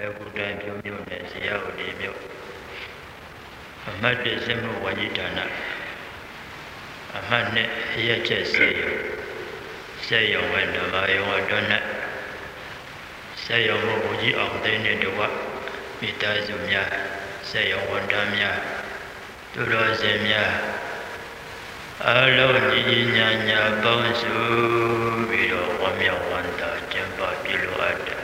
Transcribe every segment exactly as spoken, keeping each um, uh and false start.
အခုတိုင်းပြုံးပြုံးနဲ့ဇေယျဝတီမြို့အမှတ်တစ်စစ်မှုဝန်ကြီးဌာနအမှတ်နှစ်ရက်ချက်စေယုံစေယုံဝဲဓမ္မယုံအတွင်း၌စေယုံမှုဘုကြီးအောင်သိနေတဝမိသားစုများစေယုံဝန်ထမ်းများသူတော်စင်များအလုံးကြီးကြီးညာညာပေါင်းစုပြီးတော့ဝမ်းမြောက်ဝမ်းသာကျင်းပပြုလို့အပ်တယ်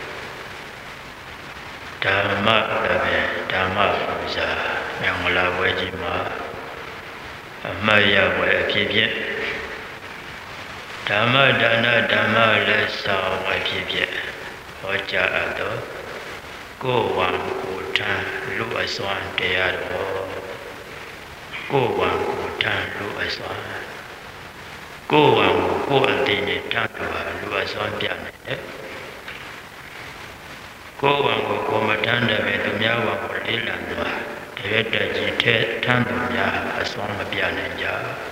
ဓမ္မလည်းဓမ္မပူဇာမင်္ဂလာပွဲကြီးမှာအမှတ်ရပွဲအဖြစ်ဖြင့်ဓမ္မဒါနဓမ္မလက်ဆောင်အဖြစ်ဖြင့်ဟောကြားအပ်သောကိုယ်ဝံကိုထံလူအစွမ်းတရားတော်ကိုယ်ဝံကိုထံလူအစွမ်းကိုယ်ဝံကိုကိုယ်အသိနဲ့ထံတော်လူအစွမ်းပြနေတယ်ကိုယ်ဝံကိုကိုမထမ်းတယ်ပဲသူများဝံကိုလေးလံသွားတရက်တကြီးထဲထမ်းသူများအစွမ်းမပြနိုင်ကြ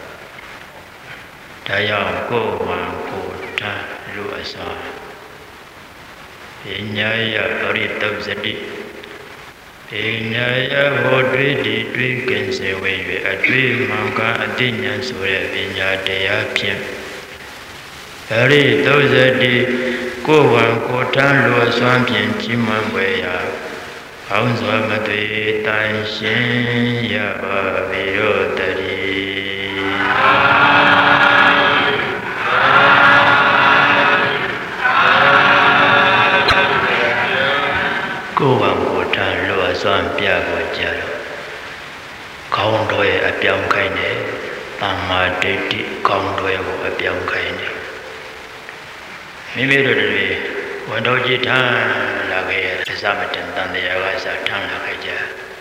ဒါကြောင့်ကိုယ်ဝံကိုထမ်းလူအစွမ်းပညာယပရိသုဇတိပညာယဘောတွေ့ဒီတွေ့ကင်းစေဝေ၍အတွေ့မှန်ကအတိညာဆိုတဲ့ပညာတရားဖြင့်ပရိသုဇတိကိုယ်ဝံကိုထမ်းလူအစွမ်းဖြင့်ကြီးမွန်ပွေရာဘောင်းစွာမသွေတန်ရှင်ရပါဘိရောတတိကိုယ်ဝံကိုထမ်းလူအစွမ်းပြပေါ်ကြတော့ခေါင်းတော်ရဲ့အပြောင်းခိုင်းတယ်တမ္မာဒိဋ္ဌိခေါင်းတော်ကိုအပြောင်းခိုင်းတယ်မိမိတို့တွေဝန်တော်ကြီးထမ်းလာခဲ့ရအစမတန်တန်တရားကစထမ်းလာခဲ့ကြ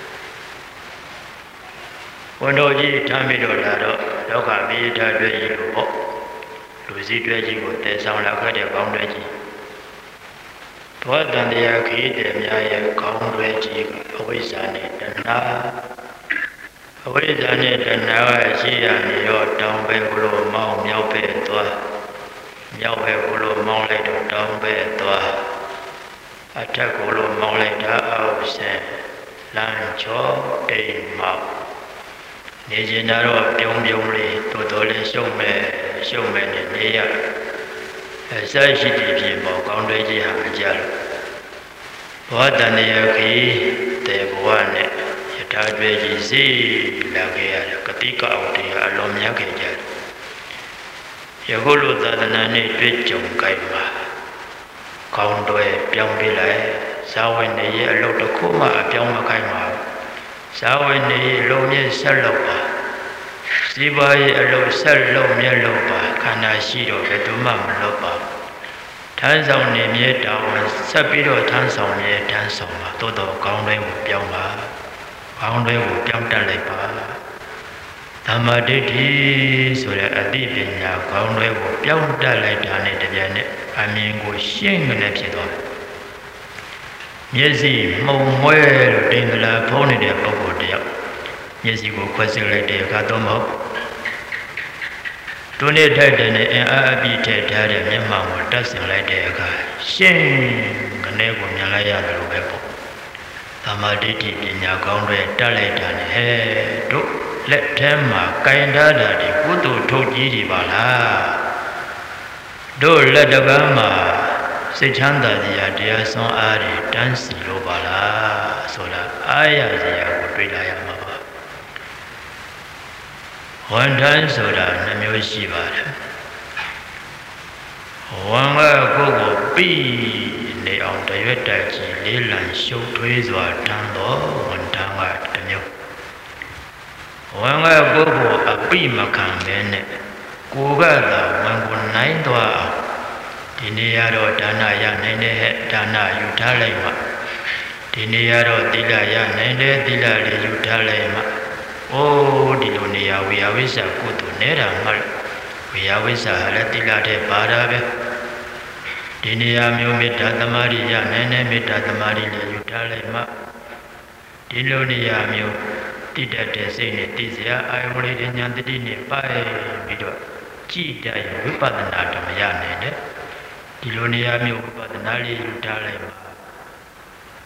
ဝန်တော်ကြီးထမ်းပြီးတော့လာတော့လောကမိသားတွေ့ကြီးကိုပေါ့လူစည်းတွေ့ကြီးကိုတည်ဆောင်လာခဲ့တဲ့ကောင်းတွေ့ကြီးဘောတန်တရားခီးတဲ့များရဲ့ကောင်းတွေ့ကြီးကအဝိဇ္ဇာနဲ့တဏှာအဝိဇ္ဇာနဲ့တဏှာကရှိရနေရောတောင်းပဲကိုလိုမောင်းမြောက်ပဲသွားမြောက်ပဲကိုလိုမောင်းလိုက်တော့တောင်းပဲသွားအထက်ကိုလိုမောင်းလိုက်တာအောက်ဆင်းလမ်းချောအိမ်မောက်နေကျင်တော့ပြုံးပြုံးလေးတော်တော်လေးရှုံမဲ့ရှုံမဲ့နဲ့နေရအစရှိတည်ဖြစ်ပေါ်ကောင်းတဲ့ကြီးဟာမကြလို့ဘောတန်ရခေတေဘဝနဲ့ယထာတွေကြီးစီလာခဲ့ရတဲ့ကတိကအောင်တရားအလုံးများခဲ့ကြတယ်ယခုလိုသာသနာနဲ့တွေ့ကြုံကြိုက်မှာကောင်းတွေပြောင်းပြလိုက်ဇာဝိနေရဲ့အလုပ်တစ်ခုမှအပြောင်းမခိုင်းပါဘူးဇာဝိနေရဲ့လုံးမြင့်ဆက်လုပ်ပါစီပါရဲ့အလုပ်ဆက်လုပ်မြဲလုပ်ပါခန္ဓာရှိတော့ဘယ်သူမှမလုပ်ပါဘူးထမ်းဆောင်နေမြဲတောင်းဆက်ပြီးတော့ထမ်းဆောင်မြဲထမ်းဆောင်ပါတိုးတော့ကောင်းတွေကိုပြောင်းပါကောင်းတွေကိုပြောင်းတတ်လိုက်ပါဓမ္မဒိဋ္ဌိဆိုတဲ့အသိပညာကောင်းတွေကိုပြောင်းတတ်လိုက်တာနဲ့တပြိုင်နက်အမြင်ကိုရှင်းကနေဖြစ်သွားတယ်မျက်စိမှုံမွဲလို့တင်္ဂလာဖုံးနေတဲ့ပုဂ္ဂိုလ်တယောက်မျက်စိကိုခွက်စစ်လိုက်တဲ့အခါတော့မဟုတ်တွန်းနေထိုက်တဲ့အင်အားအပြည့်ထည့်ထားတဲ့မျက်မှောင်ကိုတက်ဆင်လိုက်တဲ့အခါရှင်းကနေကိုမြင်လိုက်ရတယ်လို့ပဲပေါ့သမာဓိဋ္ဌိပညာကောင်းတွေတက်လိုက်တာနဲ့ဟဲ့တို့လက်ထဲမှာကင်ထားတာဒီကုသိုလ်ထုတ်ကြီးတွေပါလားတို့လက်တပန်းမှာစိတ်ချမ်းသာစရာတရားစွမ်းအားတွေတန်းစီလို့ပါလားဆိုတာအားရစရာကိုတွေ့လာရမှာပါဝန်ထမ်းဆိုတာနှမျိုးရှိပါတယ်ဝန်ကကိုယ်ကိုပြီးနေအောင်တရွတ်တက်ကြီးလေးလံရှုပ်ထွေးစွာတန်းတော့ဝန်ထမ်းကတစ်မျိုးဝန်ကကိုယ်ကိုအပိမခံပဲနဲ့ကိုယ်ကသာဝန်ကိုနိုင်သွားအောင်ဒီနေ့ရတော့ဒါနရနိုင်တဲ့ဒါနယူထားလိုက်မှဒီနေ့ရတော့သီလရနိုင်တဲ့သီလလေးယူထားလိုက်မှအိုးဒီလိုနေရာဝေယဝိဇ္ဇာကုသိုလ်နေတာမှဝေယဝိဇ္ဇာဟာလည်းသီလတဲ့ပါတာပဲဒီနေရာမျိုးမေတ္တာသမာဓိရနိုင်တဲ့မေတ္တာသမာဓိလေးယူထားလိုက်မှဒီလိုနေရာမျိုးတိတတ်တဲ့စိတ်နဲ့သိစရာအာယုလေးဉာဏ်တတိနဲ့ပိုက်ပြီးတော့ကြည်တတ်ရဝိပဿနာဓမ္မရနိုင်တဲ့ဒီလိုနေရာမျိုးဝိပဿနာလေးယူထားလိုက်မှ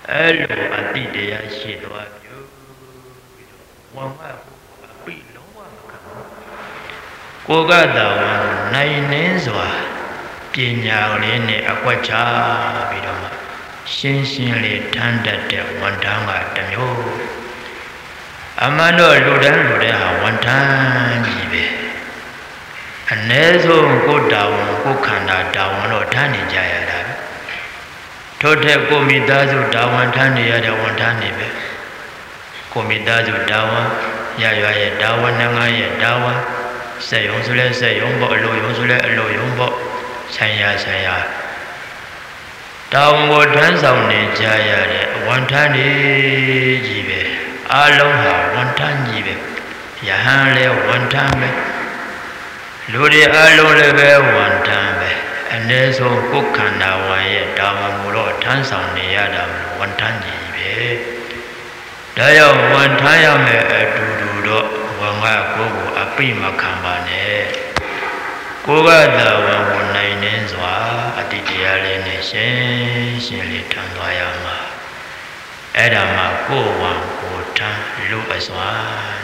အဲ့လိုအတိတရားရှိသွားပြီဝံကအပိလုံးဝမခံကိုကတာဝန်နိုင်နှင်းစွာပညာလေးနဲ့အကွက်ချပြီးတော့မှရှင်းရှင်းလေးထမ်းတတ်တဲ့ဝန်ထမ်းကတစ်မျိုးအမှန်တော့လူတန်းလူတဲ့ဟာဝန်ထမ်းကြီးပဲအ ਨੇ ဆုံးကိုတာဝန်ကိုခန္ဓာတာဝန်တော့ထမ်းနေကြရတာပဲထို့ထက်ကိုမိသားစုတာဝန်ထမ်းနေရတဲ့ဝန်ထမ်းတွေပဲကိုမိသားစုတာဝန်ရရွာရဲ့တာဝန်ငန်းရဲ့တာဝန်စက်ရုံဆိုလဲစက်ရုံပေါ့အလုပ်ရုံဆိုလဲအလုပ်ရုံပေါ့ဆိုင်ရာဆိုင်ရာတာဝန်ကိုထမ်းဆောင်နေကြရတဲ့ဝန်ထမ်းတွေကြီးပဲအလုံးဟာဝန်ထမ်းကြီးပဲယဟန်လဲဝန်ထမ်းပဲလူတွေအလုံးလည်းပဲဝန်ထမ်းပဲအ ਨੇ ဆုံးကိုယ်ခန္ဓာဝန်ရဲ့တာဝန်ကိုတော့ထမ်းဆောင်နေရတာဝန်ထမ်းကြီးပဲဒါကြောင့်ဝန်ထမ်းရမယ်အတူတူတော့ဝန်ကကိုယ်ကိုအပိမခံပါနဲ့ကိုယ်ကသာဝန်ကိုနိုင်နေစွာအတိတရားလေးနဲ့ရှင်းရှင်းလေးထမ်းသွားရမှာအဲ့ဒါမှကိုယ်ဝန်ကိုထမ်းလူအစွာ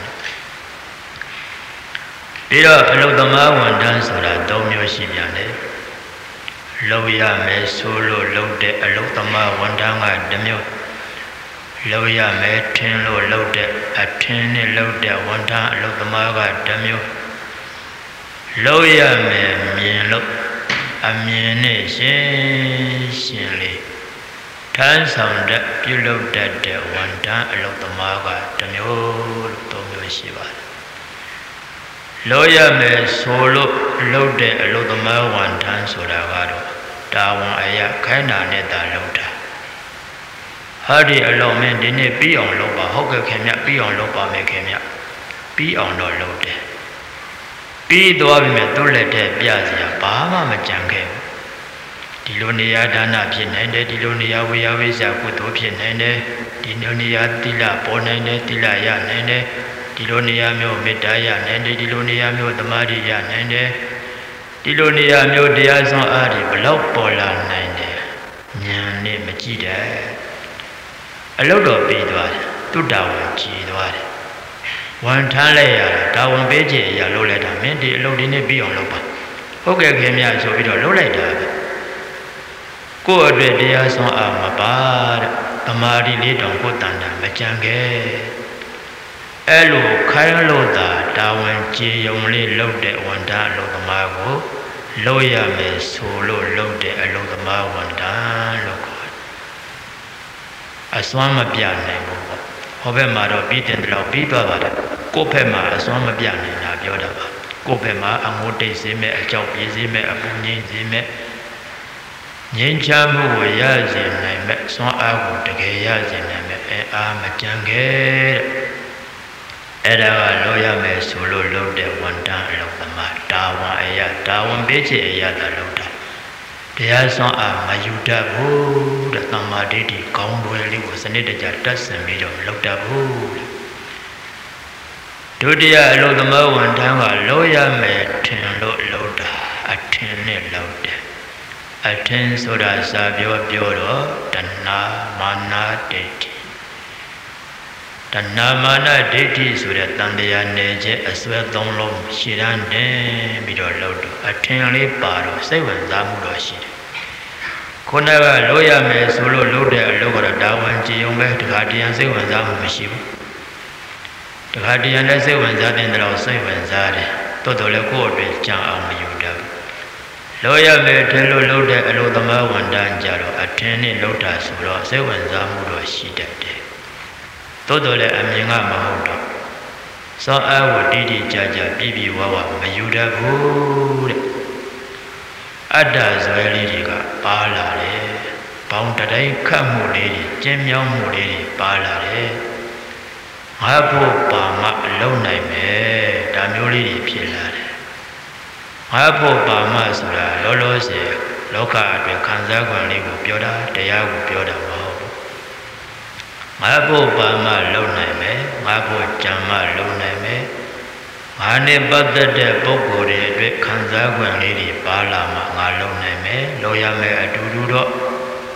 ပြီးတော့အလုသမားဝန်ထမ်းဆိုတာ၃မျိုးရှိပြန်တယ်လောက်ရမယ်ဆိုလို့လောက်တဲ့အလုသမားဝန်ထမ်းကတစ်မျိုးလောက်ရမယ်ထင်းလို့လောက်တဲ့အထင်းနဲ့လောက်တဲ့ဝန်ထမ်းအလုသမားကတစ်မျိုးလောက်ရမယ်မြင်လို့အမြင်နဲ့ရှင်းရှင်းလေးထမ်းဆောင်တဲ့ပြုလုပ်တတ်တဲ့ဝန်ထမ်းအလုသမားကတစ်မျိုးလို့သုံးမျိုးရှိပါတယ်လောက်ရမယ်ဆိုလို့လောက်တဲ့အလုသမားဝန်ထမ်းဆိုတာကတော့တာဝန်အရာခိုင်းတာနဲ့တာလောက်တာဟာဒီအလုံးမင်းဒီနေ့ပြီးအောင်လုပ်ပါဟုတ်ကဲ့ခင်ဗျပြီးအောင်လုပ်ပါမယ်ခင်ဗျပြီးအောင်တော့လုပ်တယ်ပြီးသွားပြီမဲ့သူ့လက်ထဲပြစရာဘာမှမကြံခဲ့ဘူးဒီလိုနေရာဒါနဖြစ်နိုင်တယ်ဒီလိုနေရာဝေယဝိဇ္ဇကုသိုလ်ဖြစ်နိုင်တယ်ဒီလိုနေရာသီလပေါ်နိုင်တယ်သီလရနိုင်တယ်ဒီလိုနေရာမျိုးမေတ္တာရနိုင်တယ်ဒီလိုနေရာမျိုးသမာဓိရနိုင်တယ်ဒီလိုနေရာမျိုးတရားစွမ်းအားတွေဘလောက်ပေါ်လာနိုင်တယ်ဉာဏ်နဲ့မကြည့်တဲ့အလုတ်တော်ပြီးသွားတယ်တုတ္တဝံကြည်သွားတယ်ဝန်ထမ်းလိုက်ရတာတာဝန်ပေးခြင်းအရာလုပ်လိုက်တာမင်းဒီအလုတ်ဒီနေ့ပြီးအောင်လုပ်ပါဟုတ်ကဲ့ခင်ဗျဆိုပြီးတော့လုပ်လိုက်တာပဲကိုယ့်အတွက်တရားစွမ်းအားမပါတဲ့သမာဓိလေးတောင်ကိုယ်တန်တာမကြံခဲ့အဲ့လိုခိုင်းလို့သာတာဝန်ကြည်ယုံလေးလုပ်တဲ့ဝန်ထမ်းအလုပ်သမားကိုလုပ်ရမယ်ဆိုလို့လုပ်တဲ့အလုပ်သမားဝန်ထမ်းလို့ခေါ်တယ်အစွမ်းမပြနိုင်ဘူးပေါ့ဟောဘက်မှာတော့ပြီးတယ်တော့ပြီးသွားပါတယ်ကိုယ့်ဘက်မှာအစွမ်းမပြနိုင်တာပြောတာပါကိုယ့်ဘက်မှာအငိုးတိတ်စေမဲ့အကြောက်ပြေးစေမဲ့အပူငြိမ်းစေမဲ့ငြိမ်းချမ်းမှုကိုရစေနိုင်မဲ့စွမ်းအားကိုတကယ်ရစေနိုင်မဲ့အဲအားမကြံခဲ့တဲ့အဲ့ဒါကလောရမယ်ဆိုလို့လုပ်တဲ့ဝန်တန်းအလုပ်သမားတာဝန်အရာတာဝန်ပေးခြင်းအရာသာလုပ်တာတရားစွမ်းအားမယူတတ်ဘူးတဲ့သမာဓိတိကောင်းတွယ်လေးကိုစနစ်တကျတတ်ဆင်ပြီးတော့လုပ်တတ်ဘူးတဲ့ဒုတိယအလုပ်သမားဝန်တန်းကလောရမယ်ထင်လို့လုပ်တာအထင်နဲ့လုပ်တယ်အထင်ဆိုတာစာပြောပြောတော့တဏှာမာနဒိဋ္ဌိတဏှာမာနဒိဋ္ဌိဆိုတဲ့တန်တရားနယ်ချက်အစွဲသုံးလုံးရှည်တန်းတင်ပြီးတော့လှုပ်တော့အထင်လေးပါတော့စိတ်ဝင်စားမှုတော့ရှိတယ်ခုနကလို့ရမယ်ဆိုလို့လှုပ်တဲ့အလုပ်ကတော့ဒါဝန်ကြည်ုံပဲတခါတရံစိတ်ဝင်စားမှုမရှိဘူးတခါတရံလည်းစိတ်ဝင်စားတဲ့တော့စိတ်ဝင်စားတယ်တိုးတော်လည်းကိုယ့်အတွက်ကြံအောင်မယူတတ်ဘူးလို့ရမယ်ထင်လို့လှုပ်တဲ့အလုပ်သမားဝန်တန်းကြတော့အထင်နဲ့လှုပ်တာဆိုတော့စိတ်ဝင်စားမှုတော့ရှိတတ်တယ်တိုးတော်လည်းအမြင်ကမဟုတ်တော့စောအားကိုတိတိကျကျပြည့်ပြည့်ဝဝမယူတတ်ဘူးတဲ့အတ္တဇွဲလေးတွေကပါလာတယ်ဘောင်းတတိုင်းခတ်မှုလေးတွေကျင်းမြောင်းမှုလေးတွေပါလာတယ်ငါဖို့ပါမအလုံးနိုင်မယ်ဒါမျိုးလေးတွေဖြစ်လာတယ်ငါဖို့ပါမဆိုတာလောလောဆယ်လောကအတွက်ခံစား권လေးကိုပြောတာတရားကိုပြောတာမဟုတ်ဘူးငါဖို့ပါမလုံနိုင်မယ်ငါဖို့ကြံမလုံနိုင်မယ်ငါနဲ့ပတ်သက်တဲ့ပုဂ္ဂိုလ်တွေအတွက်ခံစား권လေးတွေပါလာမှငါလုံနိုင်မယ်လုံရမယ်အတူတူတော့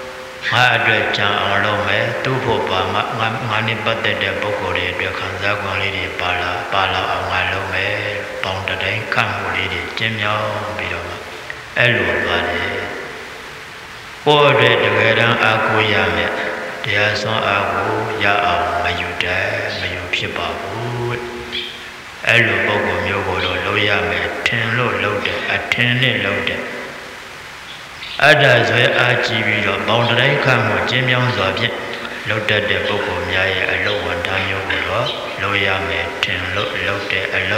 ngã đời chẳng ông lâu mẹ tu phổ bà mà ngã ngã niệm bắt để để bốc cổ để để khán giả quan lý để bà la bà la ông ngã lâu mẹ bông đã đánh cam cổ lý để chém nhau bị đó mà ai luôn bà để cô để để cái đang ác cô ya mẹ để xong ác cô ya ông mà yêu trái mà yêu phía bà cô ai luôn bốc cổ nhiều cổ rồi lâu ya mẹ thiên lâu lâu để à thiên này lâu để ở đây rồi ai chỉ vì đó bông đã đánh cam cổ chém nhau rồi biết lâu để để bốc cổ nhà ở lâu hoàn thành nhiều cổ đó lâu ya mẹ thiên lâu lâu để ở lâu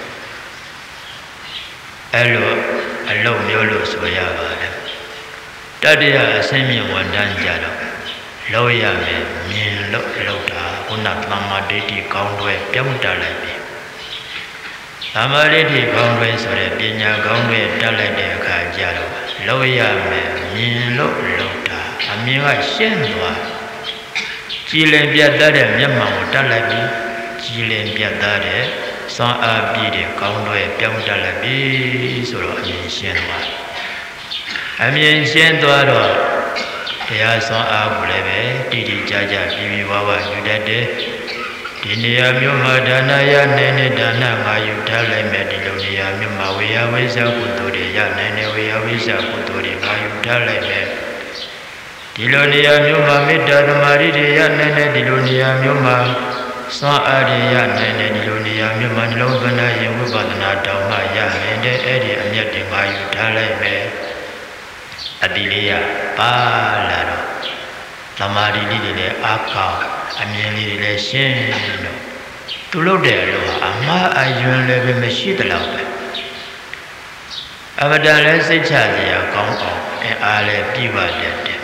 ai luôn ở lâu nhiều lâu rồi ya bà đấy ta đi à xem miệng hoàn thành giờ đó lâu ya mẹ miệng lâu lâu đã cũng nạp làm mà đi thì con đuôi béo trả lại đi làm mà đi thì con đuôi rồi để bên nhà con đuôi trả lại để khai giờ đó lâu ya mẹ miệng lâu lâu đã à miệng ai xem rồi chỉ lên biết ta để miệng mà trả lại đi chỉ lên biết ta để sang à bị để con đuôi béo trả lại đi rồi miệng xem rồi à miệng xem rồi đó để à sang à cũng lại về đi đi cha cha đi đi vào vào như thế đấy đi nhà miêu mà đàn ya này này đàn na ngài yêu thà lại mẹ đi lâu nhà miêu mà về à về sao cũng tôi đi ya này này về à về sao cũng tôi đi ngài yêu thà lại mẹ đi lâu nhà miêu mà mẹ đàn mà đi đi ya này này đi lâu nhà miêu mà sang à đi ya này này đi lâu nhà miêu mà lâu bên này yêu với bạn na đào mà ya này này ấy đi anh nhớ đi ngài yêu thà lại mẹ Adilia palaro tamari li le aka amyeli le shin no tu lo de lo ama ayun le beမရှိတလောက်ပဲအမတန်လဲစိတ်ချစရာကောင်းအောင်အဲအားလဲပြည့်ပါတတ်တယ်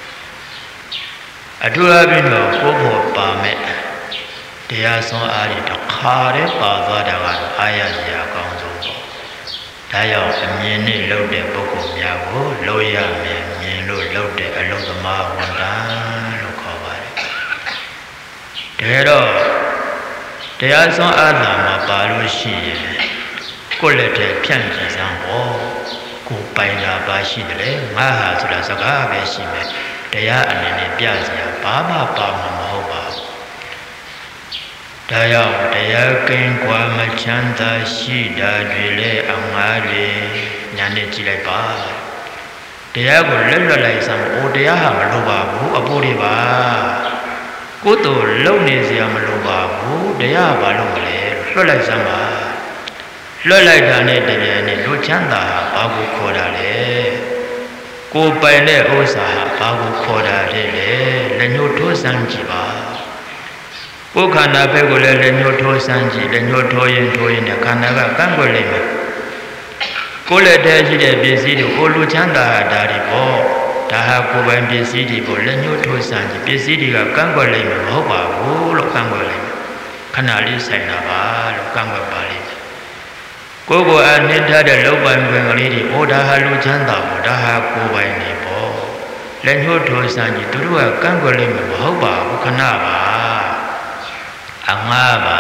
အထူးအဖြင့်တော့ကိုယ်ဖို့ပါမဲ့တရားဆုံးအားတွေတစ်ခါတည်းပါသွားတာကတော့အားရစရာကောင်းဆုံးပေါ့ဒါကြောင့်အမြင်နဲ့လှုပ်တဲ့ပုဂ္ဂိုလ်များကိုလှုပ်ရမယ်မြင်လို့လှုပ်တဲ့အလုံးသမားဝန်တန်းလို့ခေါ်ပါတယ်။ဒါတော့တရားဆုံးအားသာမှာပါလို့ရှိရင်ကိုယ်လက်ထဲဖြန့်ကြည့်စမ်းပေါ့ကိုယ်ပိုင်တာပါရှိတယ်လေငါဟာဆိုတာစကားပဲရှိမယ်တရားအနေနဲ့ပြစရာဘာမှပါမှာမဟုတ်ပါဘူး။ဒါကြောင့်တရားကင်းကွာမချမ်းသာရှိတာတွေလေအငါးတွေညာနဲ့ကြည့်လိုက်ပါတရားကိုလွတ်လွတ်လိုက်စမ်းအိုတရားဟာမလိုပါဘူးအဖို့တွေပါကိုယ်တို့လုံနေစရာမလိုပါဘူးတရားဘာလို့မလဲလွတ်လိုက်စမ်းပါလွတ်လိုက်တာနဲ့တကယ်နဲ့လူချမ်းသာဟာဘာကိုခေါ်တာလဲကိုယ်ပိုင်တဲ့ဥစ္စာဟာဘာကိုခေါ်တာလဲလက်ညှိုးထိုးစမ်းကြည့်ပါကိုယ်ခန္ဓာဘက်ကိုလည်းလက်ညှိုးထိုးစမ်းကြည့်လက်ညှိုးထိုးရင်ထိုးရင်ခန္ဓာကကန့်ကွက်လိမ့်မယ်ကိုယ်လက်ထဲရှိတဲ့ပစ္စည်းတွေကိုလူချမ်းသာတာတွေပေါ့ဒါဟာကိုယ်ပိုင်ပစ္စည်းတွေပေါ့လက်ညှိုးထိုးစမ်းကြည့်ပစ္စည်းတွေကကန့်ကွက်လိမ့်မယ်မဟုတ်ပါဘူးလို့ကန့်ကွက်လိမ့်မယ်ခဏလေးဆိုင်တာပါလို့ကန့်ကွက်ပါလိမ့်မယ်ကိုယ်ကိုအနှိမ့်ထားတဲ့လောက်ပိုင်ခွင့်ကလေးတွေဩဒါဟာလူချမ်းသာပေါ့ဒါဟာကိုယ်ပိုင်နေပေါ့လက်ညှိုးထိုးစမ်းကြည့်သူတို့ကကန့်ကွက်လိမ့်မယ်မဟုတ်ပါဘူးခဏပါအငှားပါ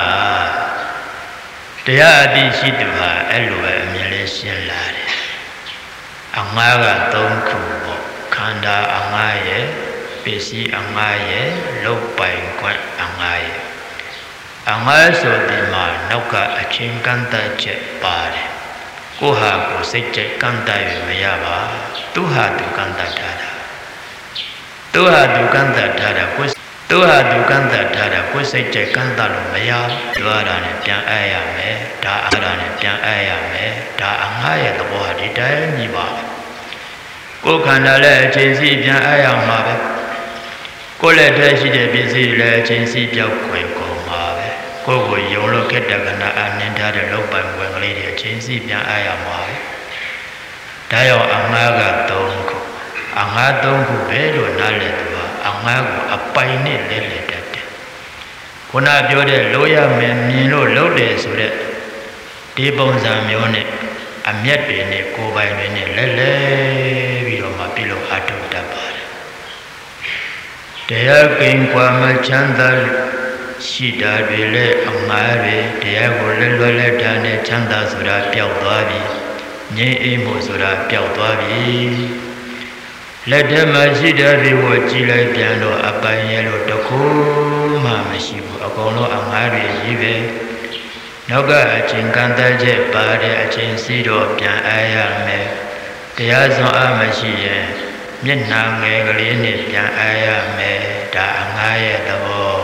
တရားအတိရှိသူဟာအဲ့လိုပဲအမြင်လေးရှင်းလာတယ်အငှားကသုံးခုပေါ့ခန္ဓာအငှားရဲ့ပစ္စည်းအငှားရဲ့လုတ်ပိုင်ခွင့်အငှားရဲ့အငှားဆိုဒီမှာနောက်ကအချင်းကန့်တတ်ချက်ပါတယ်ကိုဟာကိုစိတ်ကြိုက်ကန့်တတ်ရမရပါသူဟာသူကန့်တတ်ထားတာသူဟာသူကန့်တတ်ထားတာကိုသူဟာသူကန့်တတ်ထားတာကိုစိတ်ကြိုက်ကန့်တတ်လို့မရဘူးတွားတာနဲ့ပြန်အပ်ရမယ်ဒါအားတာနဲ့ပြန်အပ်ရမယ်ဒါအငှားရဲ့သဘောဟာဒီတိုင်းကြီးပါကိုယ်ခန္ဓာလည်းအချိန်စီပြန်အပ်ရမှာပဲကိုယ်လက်ထဲရှိတဲ့ပစ္စည်းလည်းအချိန်စီပြောက်ခွင့်ကုန်မှာပဲကိုယ်ကိုယုံလို့ခက်တဲ့ကနာအနှင်းထားတဲ့လောက်ပိုင်ဝင်ကလေးတွေအချိန်စီပြန်အပ်ရမှာပဲဒါရောအငှားကသုံးခုအငှားသုံးခုပဲလို့နားလည်သူအငှားကိုအပိုင်နဲ့လဲလဲတတ်တယ်ခုနပြောတဲ့လိုရမယ်မြင်လို့လုပ်တယ်ဆိုတဲ့ဒီပုံစံမျိုးနဲ့အမျက်တွေနဲ့ကိုယ်ပိုင်တွေနဲ့လဲလဲပြီးတော့မှပြုလို့အထုတတ်ပါတယ်တရားကင်းကွာမချမ်းသာရှိတာတွေလဲအငှားတွေတရားကိုလဲလွယ်လဲတာနဲ့ချမ်းသာဆိုတာပျောက်သွားပြီငြိမ်းအေးမှုဆိုတာပျောက်သွားပြီလက်ထဲမှာရှိတဲ့တွေကိုကြည့်လိုက်ပြန်တော့အပိုင်ရလို့တခုမှမရှိဘူးအကုန်လုံးအငါးတွေကြီးပဲနောက်ကအချင်းကန့်သက်ချက်ပါတဲ့အချင်းစီတော့ပြန်အားရမယ်တရားစွမ်းအားမရှိရင်မျက်နှာငယ်ကလေးနဲ့ပြန်အားရမယ်ဒါအငါးရဲ့သဘော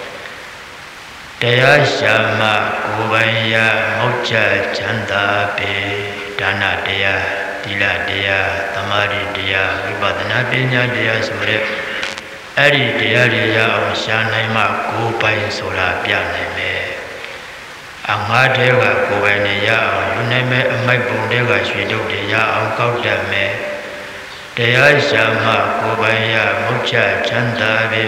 တရားရှာမှကိုယ်ပိုင်ရမောက်ချချမ်းသာပေဒါနတရားသီလတရားသမာဓိတရားဝိပဿနာပညာတရားဆိုတဲ့အဲ့ဒီတရားတွေရအောင်ရှာနိုင်မှကိုယ်ပိုင်ဆိုတာပြနိုင်မယ်အငါးတဲကကိုယ်ပိုင်နဲ့ရအောင်ယူနိုင်မယ်အမိုက်ပုံတဲကရွှေတုပ်တွေရအောင်ကောက်တတ်မယ်တရားရှာမှကိုယ်ပိုင်ရမုတ်ချချမ်းသာပေ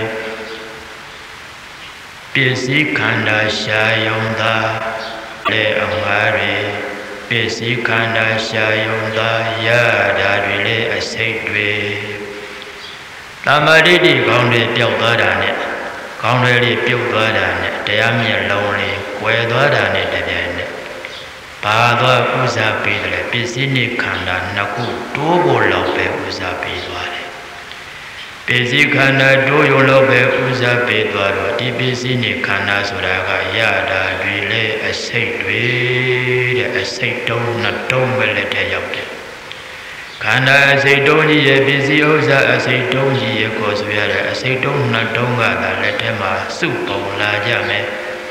ပစ္စည်းခန္ဓာရှာယုံသာလေအငါးတွေပစ္စည်းခန္ဓာရှာယုံသာရတာတွေလေအစိတ်တွေတမ္မာတိတိကောင်းတွေပျောက်သွားတာနဲ့ကောင်းတွေလေးပြုတ်သွားတာနဲ့တရားမျက်လုံးလေးကွယ်သွားတာနဲ့တပြိုင်နက်ဘာသွားဥစားပေးတယ်ပစ္စည်းနဲ့ခန္ဓာနှစ်ခုတိုးဖို့လောက်ပဲဥစားပေးသွားတယ်ပစ္စည်းခန္ဓာတိုးရုံလောက်ပဲဥစားပေးသွားတော့ဒီပစ္စည်းနဲ့ခန္ဓာဆိုတာကရတာတွေလေအစိတ်တွေတဲ့အစိတ်တုံးနှစ်တုံးပဲလက်ထဲရောက်တယ်ခန္ဓာအစိတ်တုံးကြီးရဲ့ပစ္စည်းဥစ္စာအစိတ်တုံးကြီးရဲ့ကိုယ်ဆိုရတဲ့အစိတ်တုံးနှစ်တုံးကသာလက်ထဲမှာစုပုံလာကြမယ်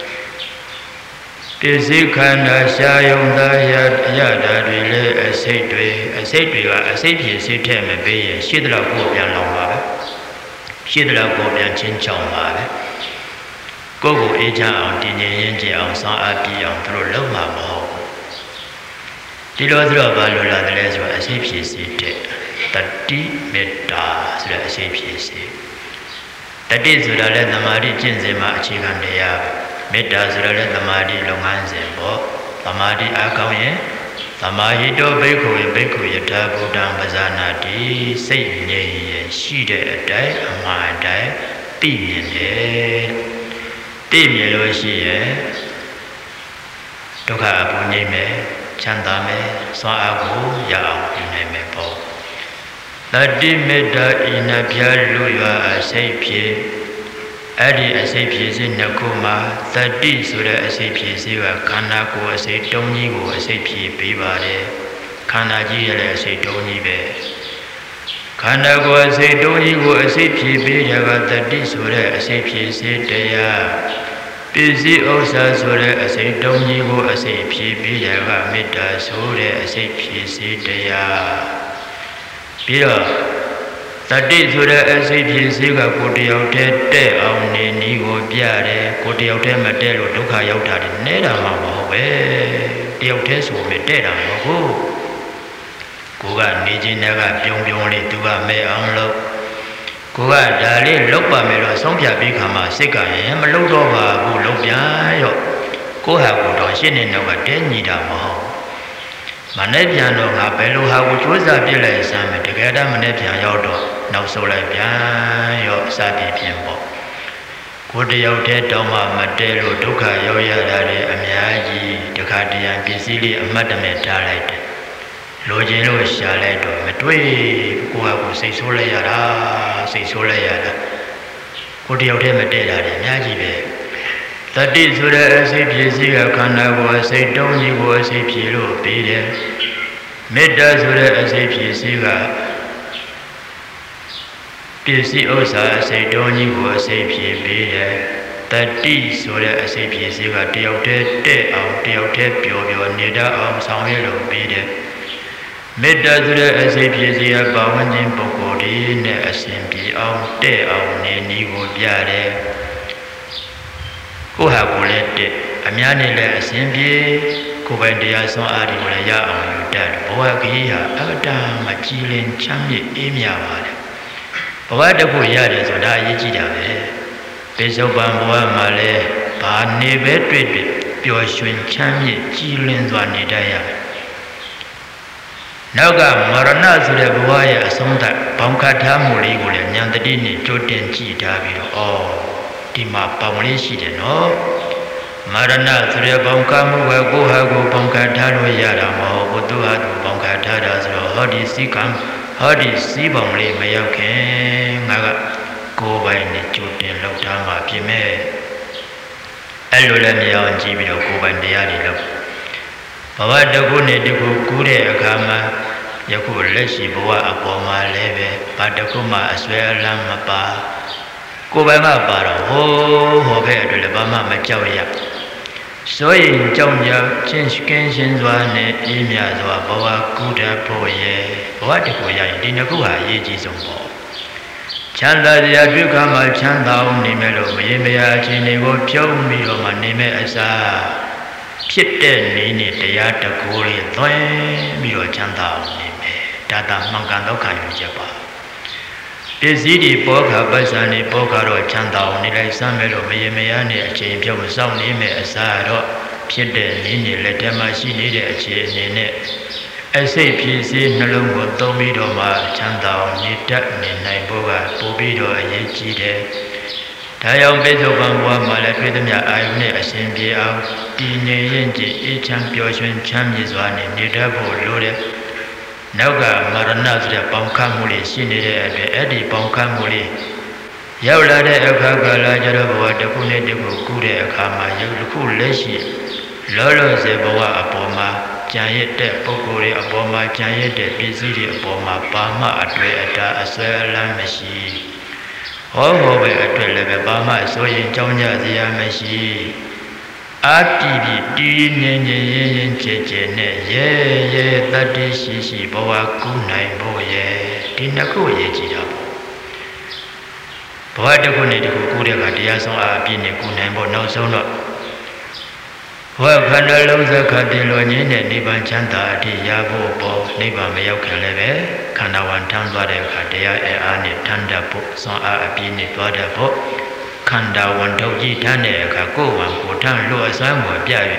ပစ္စည်းခန္ဓာရှာယုံသာရရတာတွေလေအစိတ်တွေအစိတ်တွေကအစိတ်ဖြစ်စိတ်ထဲမပေးရင်ရှေ့တော့ကိုပြန်လောင်ပါပဲရှေ့တော့ကိုပြန်ချင်းချောင်းပါပဲကိုယ်ကိုအေးချမ်းအောင်တည်ငြိမ်ရင်းကြအောင်စောင့်အားပြည့်အောင်သူတို့လုံးမှာမဟုတ်ဒီလိုဆိုတော့ဘာလို့လာတယ်လဲဆိုတော့အစိတ်ဖြစ်စိတ်တဲ့တတိမေတ္တာဆိုတဲ့အစိတ်ဖြစ်စိတ်တတိဆိုတာလည်းသမာဓိကျင့်စဉ်မှာအခြေခံတရားမေတ္တာဆိုတာလည်းသမာဓိလုပ်ငန်းစဉ်ပေါ့သမာဓိအားကောင်းရင်သမာဟိတောဘိက္ခုဘိက္ခုယထာဘုဒ္ဓံပဇာနာတိစိတ်ငြိမ်ရင်ရှိတဲ့အတိုင်းအမှန်အတိုင်းသိမြင်တယ်သိမြင်လို့ရှိရင်ဒုက္ခအပူငြိမ်းမယ်ချမ်းသာမယ်စွမ်းအားကိုရအောင်ပြုနိုင်မယ်ပေါ့တတိမေတ္တာဤနပြလူရွာအစိတ်ဖြစ်အဲ့ဒီအစိတ်ဖြစ်စေနှစ်ခုမှာတတိဆိုတဲ့အစိတ်ဖြစ်စေကခန္ဓာကိုယ်အစိတ်တုံးကြီးကိုအစိတ်ဖြစ်ပေးပါတယ်ခန္ဓာကြီးရဲ့လည်းအစိတ်တုံးကြီးပဲခန္ဓာကိုယ်အစိတ်တုံးကြီးကိုအစိတ်ဖြစ်ပေးတယ်ကတတိဆိုတဲ့အစိတ်ဖြစ်စေတရားပစ္စည်းဥစ္စာဆိုတဲ့အစိတ်တုံးကြီးကိုအစိတ်ဖြစ်ပေးတယ်ကမေတ္တာဆိုတဲ့အစိတ်ဖြစ်စေတရားပြီးတော့တတိဆိုတဲ့အစိတ်ဖြစ်စေကကိုယ်တယောက်တည်းတဲ့အောင်နေနည်းကိုပြတယ်ကိုယ်တယောက်တည်းမတဲ့လို့ဒုက္ခရောက်တာတယ်နဲတာမှမဟုတ်ပဲတယောက်တည်းဆိုမဲ့တဲ့တာမဟုတ်ဘူးကိုကနေခြင်းကပြုံပြုံလေးသူကမဲ့အောင်လို့ကိုကဒါလေးလောက်ပါမယ်တော့ဆုံးဖြတ်ပြီးခါမှစိတ်ကရင်မလုံတော့ပါဘူးလုံပြန်ရော့ကိုဟာကိုတော့ရှင်းနေတော့ကတဲညီတာမဟုတ်မနေ့ပြန်တော့ငါဘယ်လိုဟာကိုကြိုးစားပြစ်လိုက်စမ်းမယ်တကယ်တော့မနေ့ပြန်ရောက်တော့နောက်ဆုတ်လိုက်ပြန်ရော့စသည်ဖြင့်ပေါ့ကိုတယောက်တည်းတောင်းမှမတဲလို့ဒုက္ခရောက်ရတာတွေအများကြီးတခါတရံပစ္စည်းလေးအမှတ်တမဲ့ထားလိုက်တယ်လိုချင်လို့ရှာလိုက်တော့မတွေ့ကိုဟာကိုစိတ်ဆိုးလိုက်ရတာစိတ်ဆိုးလိုက်ရတာကိုတယောက်တည်းမတဲတာတွေအများကြီးပဲတတိဆိုတဲ့အစိတ်ဖြစ်စီကခန္ဓာကိုယ်စိတ်တုံးကြီးကိုအစိတ်ဖြစ်လို့ပြီးတယ်မေတ္တာဆိုတဲ့အစိတ်ဖြစ်စီကပစ္စည်းဥစ္စာအစိတ်တုံးကြီးကိုအစိတ်ဖြစ်ပြီးတယ်တတိဆိုတဲ့အစိတ်ဖြစ်စီကတယောက်တည်းတဲ့အောင်တယောက်တည်းပျော်ပျော်နေတတ်အောင်ဆောင်ရွက်လို့ပြီးတယ်မေတ္တာဆိုတဲ့အစိတ်ဖြစ်စီကပါဝင်ခြင်းပုဂ္ဂိုလ်ဒီနဲ့အစဉ်ပြေအောင်တဲ့အောင်နေနည်းကိုပြတယ်ကိုဟာကိုလည်းတဲ့အများနဲ့လည်းအစဉ်ပြေကိုယ်ပိုင်တရားစွမ်းအားတွေကိုလည်းရအောင်ယူတတ်ဘဝကြီးဟာအကတာမကြည်လင်ချမ်းမြေ့အေးမြပါလေဘဝတစ်ခုရတယ်ဆိုတာအရေးကြီးတာပဲပိဿုပန်ဘဝမှာလည်းဘာနေပဲတွေ့တွေ့ပျော်ရွှင်ချမ်းမြေ့ကြည်လင်စွာနေတတ်ရမယ်နောက်ကမရဏဆိုတဲ့ဘဝရဲ့အဆုံးသတ်ဘောင်ခတ်ထားမှုလေးကိုလည်းဉာဏ်တတိနဲ့ကြိုတင်ကြည့်ထားပြီးတော့ဩဒီမှာပေါင်လေးရှိတယ်နော်မရဏဆိုတဲ့ဘောင်ခတ်မှုကကိုဟာကိုဘောင်ခတ်ထားလို့ရတာမဟုတ်ဘူးသူဟာသူဘောင်ခတ်ထားတာဆိုတော့ဟောဒီစိကံဟဟောဒီစီးပုံလေးမရောက်ခင်ငါကကိုယ်ပိုင်နဲ့ကြိုတင်လောက်ထားမှဖြစ်မဲ့အဲ့လိုလည်းမရအောင်ကြည့်ပြီးတော့ကိုယ်ပိုင်တရားတွေလုပ်ဘဝတခုနဲ့တခုကူးတဲ့အခါမှာယခုလက်ရှိဘဝအပေါ်မှာလည်းပဲဘာတခုမှအစွဲအလမ်းမပါကိုယ်ပိုင်မှပါတော့ဟိုးဟောခဲ့အတွက်လည်းဘာမှမကြောက်ရ所以ကြောင့်ကြောင့်ချင်းကင်းရှင်းစွာနဲ့အေးမြစွာဘဝကူးတတ်ဖို့ရဲ့ဘဝတခုရရင်ဒီနှစ်ခုဟာအရေးကြီးဆုံးပေါ့ချမ်းသာရာဒုက္ခမှာချမ်းသာအောင်နေမယ်လို့မရင်မရာခြင်းတွေကိုဖြုံးပြီးတော့မှနေမဲ့အစားဖြစ်တဲ့နေနဲ့တရားတကူလေးသွင်းပြီးတော့ချမ်းသာအောင်နေမယ်ဒါသာမှန်ကန်တော့ခံယူချက်ပါပစ္စည်းတွေပေါ်ခါပတ်စံတွေပေါ်ခါတော့ချမ်းသာအောင်နေလိုက်စမ်းမယ်လို့မရင်မရနဲ့အချိန်ပြုံးစောင့်နေမယ်အစားတော့ဖြစ်တဲ့နည်းနဲ့လက်ထက်မှာရှိနေတဲ့အခြေအနေနဲ့အစိတ်ဖြစ်စေနှလုံးကိုသုံးပြီးတော့မှချမ်းသာအောင်နေတတ်နေနိုင်ဖို့ကပိုပြီးတော့အရေးကြီးတယ်။ဒါကြောင့်ပိဿုပံဘဝမှာလည်းတွေ့သမျှအာယုန်နဲ့အရှင်ပြေအောင်တည်ငြိမ်ရင်ကြည်အေးချမ်းပျော်ရွှင်ချမ်းမြေစွာနဲ့နေတတ်ဖို့လိုတယ်။နောက်ကမရဏဆိုတဲ့ပေါင်ခတ်မှုလေးရှိနေတဲ့အတွက်အဲ့ဒီပေါင်ခတ်မှုလေးရောက်လာတဲ့အခါကလာကြတော့ဘဝတစ်ခုနဲ့တစ်ခုကူးတဲ့အခါမှာရုပ်တစ်ခုလက်ရှိလောလောဆယ်ဘဝအပေါ်မှာကြံရတဲ့ပုဂ္ဂိုလ်တွေအပေါ်မှာကြံရတဲ့ပစ္စည်းတွေအပေါ်မှာပါမအတွေ့အတာအစွဲအလမ်းမရှိဟောဟောပဲအတွက်လည်းပဲပါမဆိုရင်ကြောင်းကြစရာမရှိအာတိတိတည်ငြိမ်ငြိမ်ရင်ရင်ကြည်ကြည်နဲ့ရဲရဲတတ္တိရှိရှိဘဝကူးနိုင်ဖို့ရဲ့ဒီနှစ်ခုအရေးကြီးတာပေါ့ဘဝတစ်ခုနဲ့တစ်ခုကူးတဲ့ကတရားဆုံးအားအပြည့်နဲ့ကူးနိုင်ဖို့နောက်ဆုံးတော့ဘဝခန္ဓာလုံးစခတ်တယ်လို့ညင်းတဲ့နိဗ္ဗာန်ချမ်းသာအထိရဖို့ပေါ်နိဗ္ဗာန်မရောက်ခင်လည်းပဲခန္ဓာဝန်ထမ်းသွားတဲ့အခါတရားအအားနဲ့ထမ်းတတ်ဖို့စွမ်းအားအပြည့်နဲ့သွားတတ်ဖို့ခန္ဓာဝန်ထုတ်ကြည့်ထမ်းတဲ့အခါကိုယ်ဝန်ကိုထမ်းလို့အစွမ်းကိုပြ၍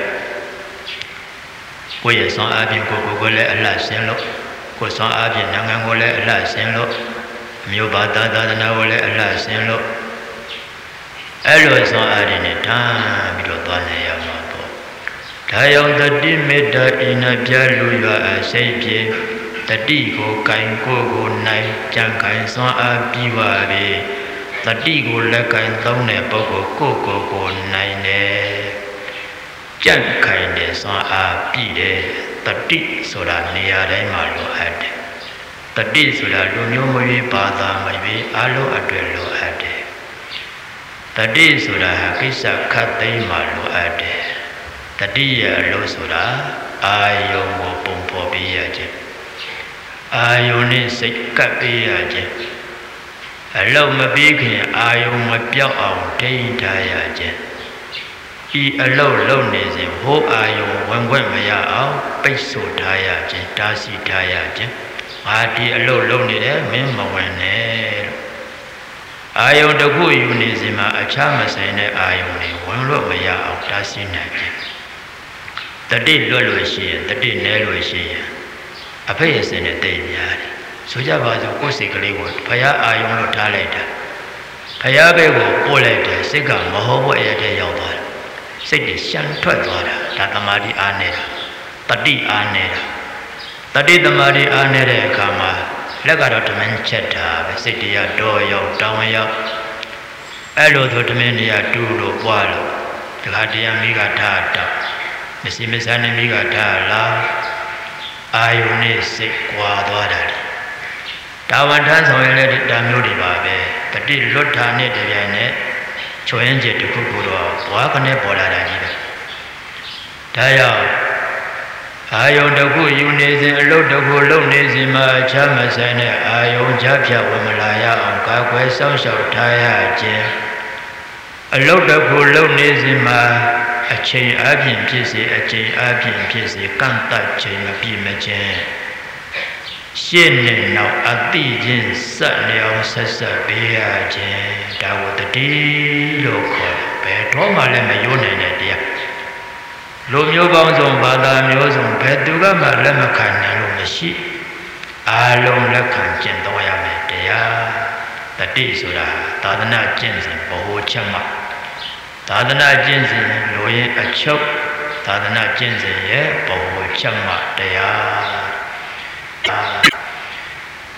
ကိုယ့်ရဲ့စွမ်းအားဖြင့်ကိုယ်ကိုယ်ကိုလည်းအလှဆင်းလို့ကိုယ်စွမ်းအားဖြင့်နိုင်ငံကိုလည်းအလှဆင်းလို့အမျိုးဘာသာသာသနာကိုလည်းအလှဆင်းလို့အဲ့လိုစွမ်းအားတွေနဲ့ထမ်းပြီးတော့သွားနိုင်ရမှာပေါ့ဒါကြောင့်တတိမေတ္တာဣနပြလူရအစိတ်ပြေတတိကိုကင်ကိုယ်ကိုနိုင်ကြံခိုင်စွမ်းအားပြီးပါပြီတတိကိုလက်ကင်သုံးတဲ့ပုဂ္ဂိုလ်ကိုယ်ကိုယ်ကိုနိုင်တယ်ကြံခိုင်တဲ့စွမ်းအားပြီးတယ်တတိဆိုတာနေရာတိုင်းမှာလိုအပ်တယ်တတိဆိုတာလူမျိုးမရွေးဘာသာမရွေးအလုံးအတွေ့လိုအပ်တယ်တတိဆိုတာဟာကိစ္စခတ်သိမ်းမှလိုအပ်တယ်တတိယအလို့ဆိုတာအာယုံကိုပုံဖော်ပေးရခြင်းအာယုံနဲ့စိတ်ကပ်ပေးရခြင်းအလုံးမပြီးခင်အာယုံမပြောက်အောင်ထိန်းထားရခြင်းဤအလုံးလုံးနေစဉ်ဟိုးအာယုံဝင်ခွင့်မရအောင်ပိတ်ဆို့ထားရခြင်းတားဆီးထားရခြင်းအာဒီအလုံးလုံးနေတယ်မင်းမဝင်နဲ့အာယုံတစ်ခုယူနေစဉ်မှာအခြားမဆိုင်တဲ့အာယုံတွေဝင်လို့မရအောင်တားဆီးနိုင်ခြင်းတတိလွတ်လို့ရှိရင်တတိနဲလို့ရှိရင်အဖေရဲ့စင်နဲ့တိတ်များတယ်ဆိုကြပါစို့ကိုယ်စိတ်ကလေးကိုဖယားအာယုံလို့ထားလိုက်တာဖယားဘက်ကိုပို့လိုက်တယ်စိတ်ကမဟုတ်ဘွယ်ရတဲ့ရောက်သွားတယ်စိတ်တွေရှမ်းထွက်သွားတာဒါသမာဓိအားနေတာတတိအားနေတာတတိသမာဓိအားနေတဲ့အခါမှာလက်ကတော့ဓမင်းချက်တာပဲစိတ်တရားတော့ရောက်တောင်းရောက်အဲ့လိုဆိုဓမင်းတရားတူလို့ပွားလို့တခါတရားမိကထားတော့မစီမစားနေမိကထားလာအာယုန်နဲ့စိတ်ကွာသွားတာလေတာဝန်ထမ်းဆောင်ရင်လည်းဒါမျိုးတွေပါပဲတတိလွတ်တာနဲ့တပြိုင်နက်ချွေရင်ကျတစ်ခုခုတော့ဘွားကနေပေါ်လာတာကြီးပဲဒါကြောင့်အာယုန်တစ်ခုယူနေစဉ်အလုပ်တစ်ခုလုပ်နေစဉ်မှာချမ်းမဆိုင်တဲ့အာယုန်ချဖြတ်ဝင်မလာရအောင်ကာကွယ်စောင့်ရှောက်ထားရခြင်းအလုပ်တစ်ခုလုပ်နေစဉ်မှာအချိန်အပြင်ဖြစ်စေအချိန်အပြင်ဖြစ်စေကန့်တတ်ခြင်းမပြည့်မချင်းရှင်းနေနောက်အတိချင်းစက်နေအောင်ဆက်ဆက်ပေးရခြင်းဒါဝတ္တိလို့ခေါ်တယ်ဘယ်တော့မှလည်းမယိုးနိုင်တဲ့တရားလူမျိုးပေါင်းစုံဘာသာမျိုးစုံဘယ်သူကမှလက်မခံနိုင်လို့မရှိအာလုံးလက်ခံကျင့်တော်ရမယ်တရားတတိဆိုတာသာသနာကျင့်စဉ်ဘ ਹੁ ချက်မှသာသနာကျင့်စဉ်လိုရင်အချုပ်သာသနာကျင့်စဉ်ရဲ့ဘ ਹੁ ချက်မှတရားတ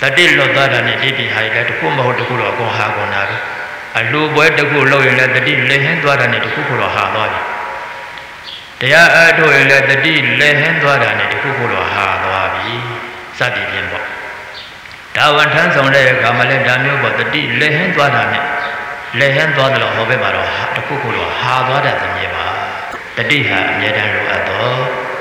တိလွတ်သွားတာနဲ့ဒီဒီဟာလည်းတခုမဟုတ်တခုတော့အကုန်ဟာကုန်တာပဲအလူပွဲတခုလောက်ရင်လည်းတတိလေဟင်းသွားတာနဲ့တခုခုတော့ဟာသွားပြီတရားအားထုတ်ရင်လည်းတတိလေဟင်းသွားတာနဲ့တခုခုတော့ဟာသွားပြီစသည်ဖြင့်ပေါ့ဒါဝန်ထမ်းဆောင်တဲ့အခါမှာလည်းဒါမျိုးပေါ့တတိလေဟင်းသွားတာနဲ့လေဟင်းသွားတယ်လို့ဟောပဲပါတော့တခုခုတော့ဟာသွားတဲ့သမြေပါတတိဟာအမြဲတမ်းလိုအပ်တော့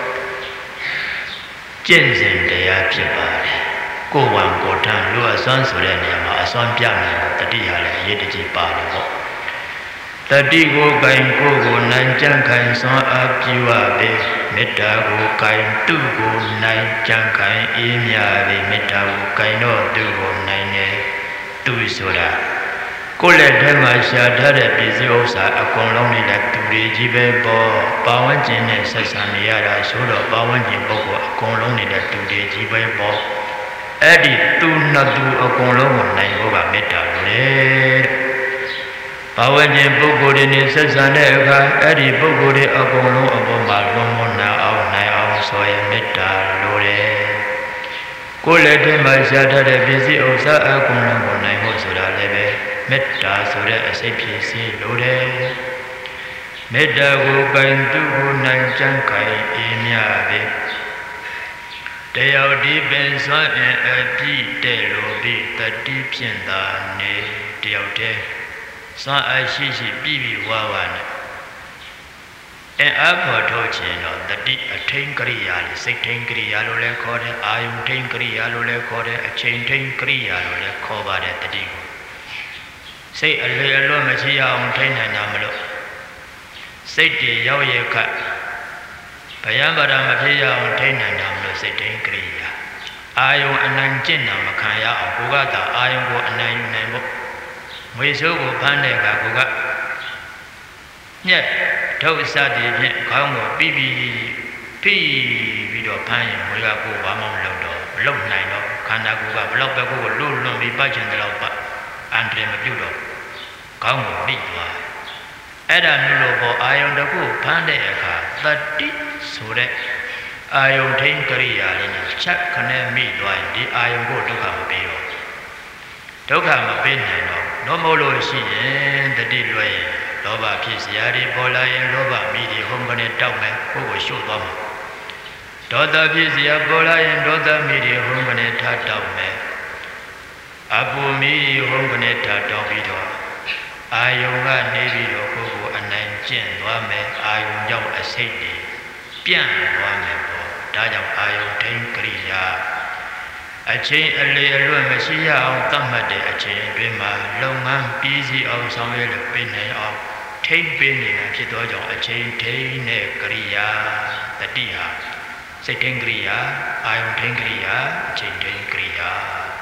ကျင့်စဉ်တရားဖြစ်ပါတယ်ကိုယ်ဝံကိုယ်ထမ်းလူအစွမ်းဆိုတဲ့နေရာမှာအစွမ်းပြနေတော့တတိဟာလည်းအရေးတကြီးပါတယ်ပေါ့တတိကိုကင်ကိုယ်ကိုနိုင်ကြံခိုင်စွမ်းအားပြုအပ်ပေမေတ္တာကိုကင်သူ့ကိုနိုင်ကြံခိုင်အေးမြပေမေတ္တာကိုကင်တော့သူ့ကိုနိုင်တယ်သူဆိုတာကိုယ်လက်ထဲမှာရှာထားတဲ့ပစ္စည်းဥစ္စာအကုန်လုံးနဲ့တူတွေကြီးပဲပေါ့ပါဝန်းကျင်နဲ့ဆက်ဆံနေရတာဆိုတော့ပါဝန်းကျင်ပုဂ္ဂိုလ်အကုန်လုံးနဲ့တူတွေကြီးပဲပေါ့အဲ့ဒီသူနှစ်သူအကုန်လုံးကိုနိုင်ဖို့ကမေတ္တာလေပါဝန်းကျင်ပုဂ္ဂိုလ်တွေနဲ့ဆက်ဆံတဲ့အခါအဲ့ဒီပုဂ္ဂိုလ်တွေအကုန်လုံးအပေါ်မှာလုံးဝနာအောင်နိုင်အောင်ဆိုရင်မေတ္တာလိုတယ်ကိုယ်လက်ထဲမှာရှာထားတဲ့ပစ္စည်းဥစ္စာအကုန်လုံးကိုနိုင်ဖို့ဆိုတာလည်းပဲမေတ္တာဆိုတဲ့အစိတ်ဖြစ်စီလိုတယ်မေတ္တာကိုကင်သူကိုနိုင်ကြံခိုင်အေးမြပဲတယောက်ဒီပင်စွမ်းအင်အပြည့်တဲ့လိုပြီးတတိဖြင့်သာနေတယောက်တည်းစွမ်းအားရှိရှိပြည့်ပြည့်ဝဝနဲ့အင်အားပေါ်ထုတ်ခြင်းတော့တတိအထိန်ကရိယာလေစိတ်ထိန်ကရိယာလို့လည်းခေါ်တယ်အာယုထိန်ကရိယာလို့လည်းခေါ်တယ်အချိန်ထိန်ကရိယာလို့လည်းခေါ်ပါတယ်တတိကိုစိတ်အလွယ်အလွတ်မရှိရအောင်ထိန်းနိုင်တာမလို့စိတ်တည်ရောက်ရခတ်ဗယံပါဒမဖြစ်ရအောင်ထိန်းနိုင်တာမလို့စိတ်ထိန်ကရိယာအာယုံအနိုင်ကျင့်တာမခံရအောင်ကိုကသာအာယုံကိုအနိုင်ယူနိုင်ဖို့ငွေဆိုးကိုဖမ်းတဲ့အခါကိုကညက်ထုတ်စသည်ဖြင့်ခေါင်းကိုပြီးပြီးဖိပြီးတော့ဖမ်းရင်ငွေကကိုဘာမှမလုပ်တော့မလုပ်နိုင်တော့ခန္ဓာကိုယ်ကဘလောက်ပဲကိုလွတ်လွန်ပြီးပတ်ချင်တယ်လို့ပတ်အန္တရာယ်မပြုတ်တော့ခေါင်းကိုမိသွားအဲ့ဒါမျိုးလို့ပေါ်အာယုံတစ်ခုဖမ်းတဲ့အခါတတိဆိုတဲ့အာယုံထိန်ကရိယာလေးနဲ့ချက်ခနဲ့မိသွားရင်ဒီအာယုံကိုဒုက္ခမပေးတော့ဒုက္ခမပေးနိုင်တော့တော့မဟုတ်လို့ရှိရင်တတိလွယ်ရင်လောဘဖြစ်စရာတွေပေါ်လာရင်လောဘမိတွေဟုံးကနေတောက်မယ်ကိုယ်ကိုရှို့သွားမှာဒေါသဖြစ်စရာပေါ်လာရင်ဒေါသမိတွေဟုံးကနေထားတောက်မယ်အပူမီဟုံးကနေထားတောက်ပြီးတော့အာယုံကနေပြီးတော့ကိုယ်ကိုအနိုင်ကျင့်သွားမယ်အာယုံကြောင့်အစိတ်တွေပြန့်သွားမယ်ပေါ့ဒါကြောင့်အာယုံထိန်ကရိယာအချိန်အလေအလွတ်မရှိရအောင်သတ်မှတ်တဲ့အချိန်အတွင်းမှာလုပ်ငန်းပြီးစီအောင်ဆောင်ရွက်လို့ပြင်နိုင်အောင်ထိတ်ပေးနေတာဖြစ်သောကြောင့်အချိန်ထိန်တဲ့ကရိယာတတိဟာစိတ်ထိန်ကရိယာအာယုံထိန်ကရိယာအချိန်ထိန်ကရိယာ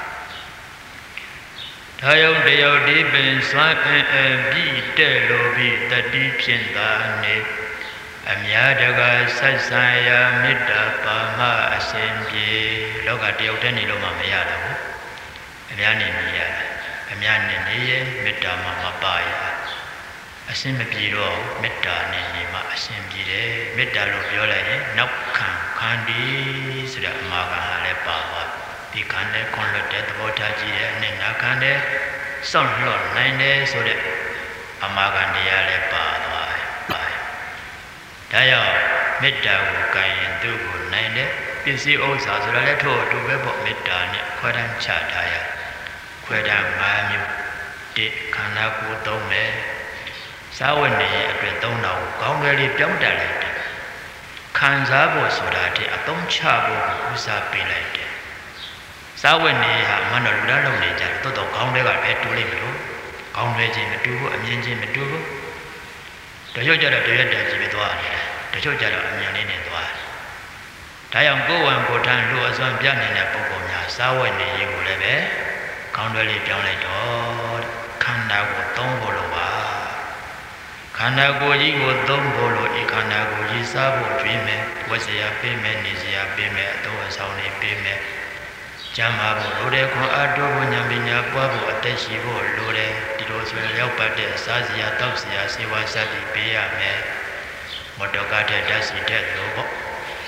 ဒါယုံတယောက်ဒီပင်စွမ်းအင်အပြည့်တဲ့လိုပြီးတတိဖြင့်သာနေအများတကာဆက်ဆံရာမေတ္တာပါမအစဉ်ပြေလောကတယောက်တည်းနေလို့မှမရတော့ဘူးအများနေနေရအများနေနေရဲ့မေတ္တာမှမပါရအစဉ်မပြေတော့မေတ္တာနဲ့နေမှအစဉ်ပြေတယ်မေတ္တာလို့ပြောလိုက်ရင်နောက်ခံခန္ဒီဆိုတဲ့အမှားကလည်းပါသွားဒီခန္ဓာခွန်လွတ်တဲ့သဘောထားကြည့်တဲ့အနေနာခန္ဓာစောင့်လွတ်နိုင်တယ်ဆိုတဲ့အမှားကတရားလည်းပါသွားတယ်ပါဒါကြောင့်မေတ္တာကိုကံရင်သူ့ကိုနိုင်တဲ့ပစ္စည်းဥစ္စာဆိုတာလည်းထို့အတူပဲပေါ့မေတ္တာနဲ့ခွဲတမ်းချထားရခွဲတမ်း၅မျိုးတိခန္ဓာကိုယ်သုံးမယ်စာဝတ်နေရဲ့အတွက်သုံးတာကိုကောင်းကလေးပြောင်းတက်လိုက်တယ်ခံစားဖို့ဆိုတာတည်းအသုံးချဖို့ကိုဥစားပေးလိုက်တယ်စာဝတ်နေဟာမန္တလူသားလုံးနေကြတယ်တော်တော်ကောင်းတဲ့ကပဲတူလိမ့်မလို့ကောင်းတဲ့ချင်းမတူဘူးအမြင်ချင်းမတူဘူးတချို့ကြတော့တရက်တည်းကြည့်ပြီးသွားတယ်တချို့ကြတော့အမြင်လေးနဲ့သွားတယ်ဒါကြောင့်ကိုယ်ဝံကိုယ်ထမ်းလူအစွမ်းပြနေတဲ့ပုဂ္ဂိုလ်များစာဝတ်နေရေးကိုလည်းပဲကောင်းတဲ့လေးပြောင်းလိုက်တော့ခန္ဓာကိုသုံးဖို့လိုပါခန္ဓာကိုယ်ကြီးကိုသုံးဖို့လိုဤခန္ဓာကိုယ်ကြီးစားဖို့ကြွေးမယ်ဝတ်စရာပေးမယ်နေစရာပေးမယ်အသုံးအဆောင်တွေပေးမယ်ကျမ်းမာဖို့လိုတယ်ခွန်အားတိုးဖို့ဉာဏ်ပညာပွားဖို့အသက်ရှိဖို့လိုတယ်ဒီလိုဆိုရင်ရောက်ပတ်တဲ့စားစရာတောက်စရာစေဝါစသည်ပေးရမယ်မေတ္တာကတဲ့ဓာတ်စီတဲ့လို့ပေါ့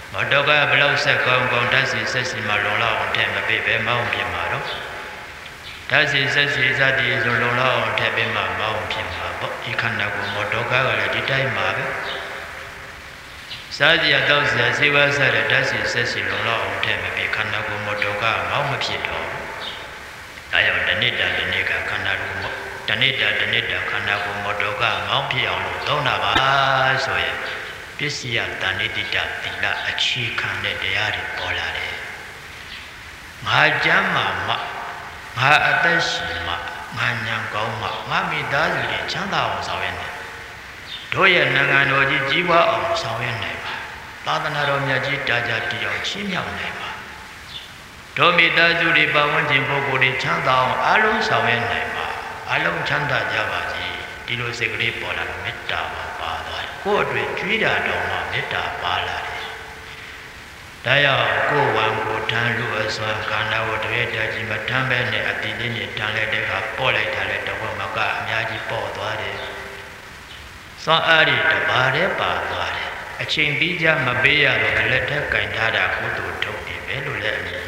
မောတောကဘလောက်ဆက်ကောင်းကောင်းဓာတ်စီဆက်စီမှာလုံလောက်အောင်ထည့်မပေးပဲမောင်းဖြစ်မှာတော့ဓာတ်စီဆက်စီစသည်ဆိုလုံလောက်အောင်ထည့်ပေးမှမောင်းဖြစ်မှာပေါ့ဒီခန္ဓာကိုယ်မောတောကကလည်းဒီတိုင်းမှာပဲစားကြရတော့စစေဝါစားတဲ့ဓာတ်စီဆက်စီလုံလောက်အောင်ထည့်မပေးခန္ဓာကိုယ်မောတောကမောင်းမဖြစ်တော့ဒါကြောင့်တဏိတတဏိကခန္ဓာကိုယ်တဏိတတဏိတခန္ဓာကိုယ်မောတောကမောင်းဖြစ်အောင်လို့သုံးတာပါဆိုရင်ပစ္စယတဏိတိတသီလအခြေခံတဲ့တရားတွေပေါ်လာတယ်။ငါကျမ်းမာမှငါအသက်ရှင်မှငါဉာဏ်ကောင်းမှငါမိသားစုတွေချမ်းသာအောင်ဆောင်ရွက်နေ။တို့ရဲ့နိုင်ငံတော်ကြီးကြီးပွားအောင်ဆောင်ရွက်နိုင်ပါ။သာသနာတော်မြတ်ကြီးတာကြတည်အောင်ချီးမြှောက်နိုင်ပါ။တို့မိသားစုတွေပတ်ဝန်းကျင်ပုဂ္ဂိုလ်တွေချမ်းသာအောင်အလုံးဆောင်ရွက်နိုင်ပါ။အလုံးချမ်းသာကြပါစေ။ဒီလိုစိတ်ကလေးပေါ်လာတော့မေတ္တာပါပါသွားတယ်။ကိုယ်အတွက်ကြွေးတာတော့မှမေတ္တာပါလာတယ်။ဒါကြောင့်ကိုယ်ဝံကိုထမ်းလို့အစွမ်းကာဏဝတ္တရဲ့တကြီးမထမ်းပဲနဲ့အတိလေးနဲ့ထမ်းလိုက်တဲ့အခါပေါ်လိုက်တာလည်းတဝက်မကအများကြီးပေါ်သွားတယ်။စွမ်းအားတွေတပါးတည်းပါသွားတယ်။အချိန်ပြီးကြမပေးရတော့လက်ထက်ကင်ထားတာကုသိုလ်ထုတ်တယ်ပဲလို့လည်းအမြင်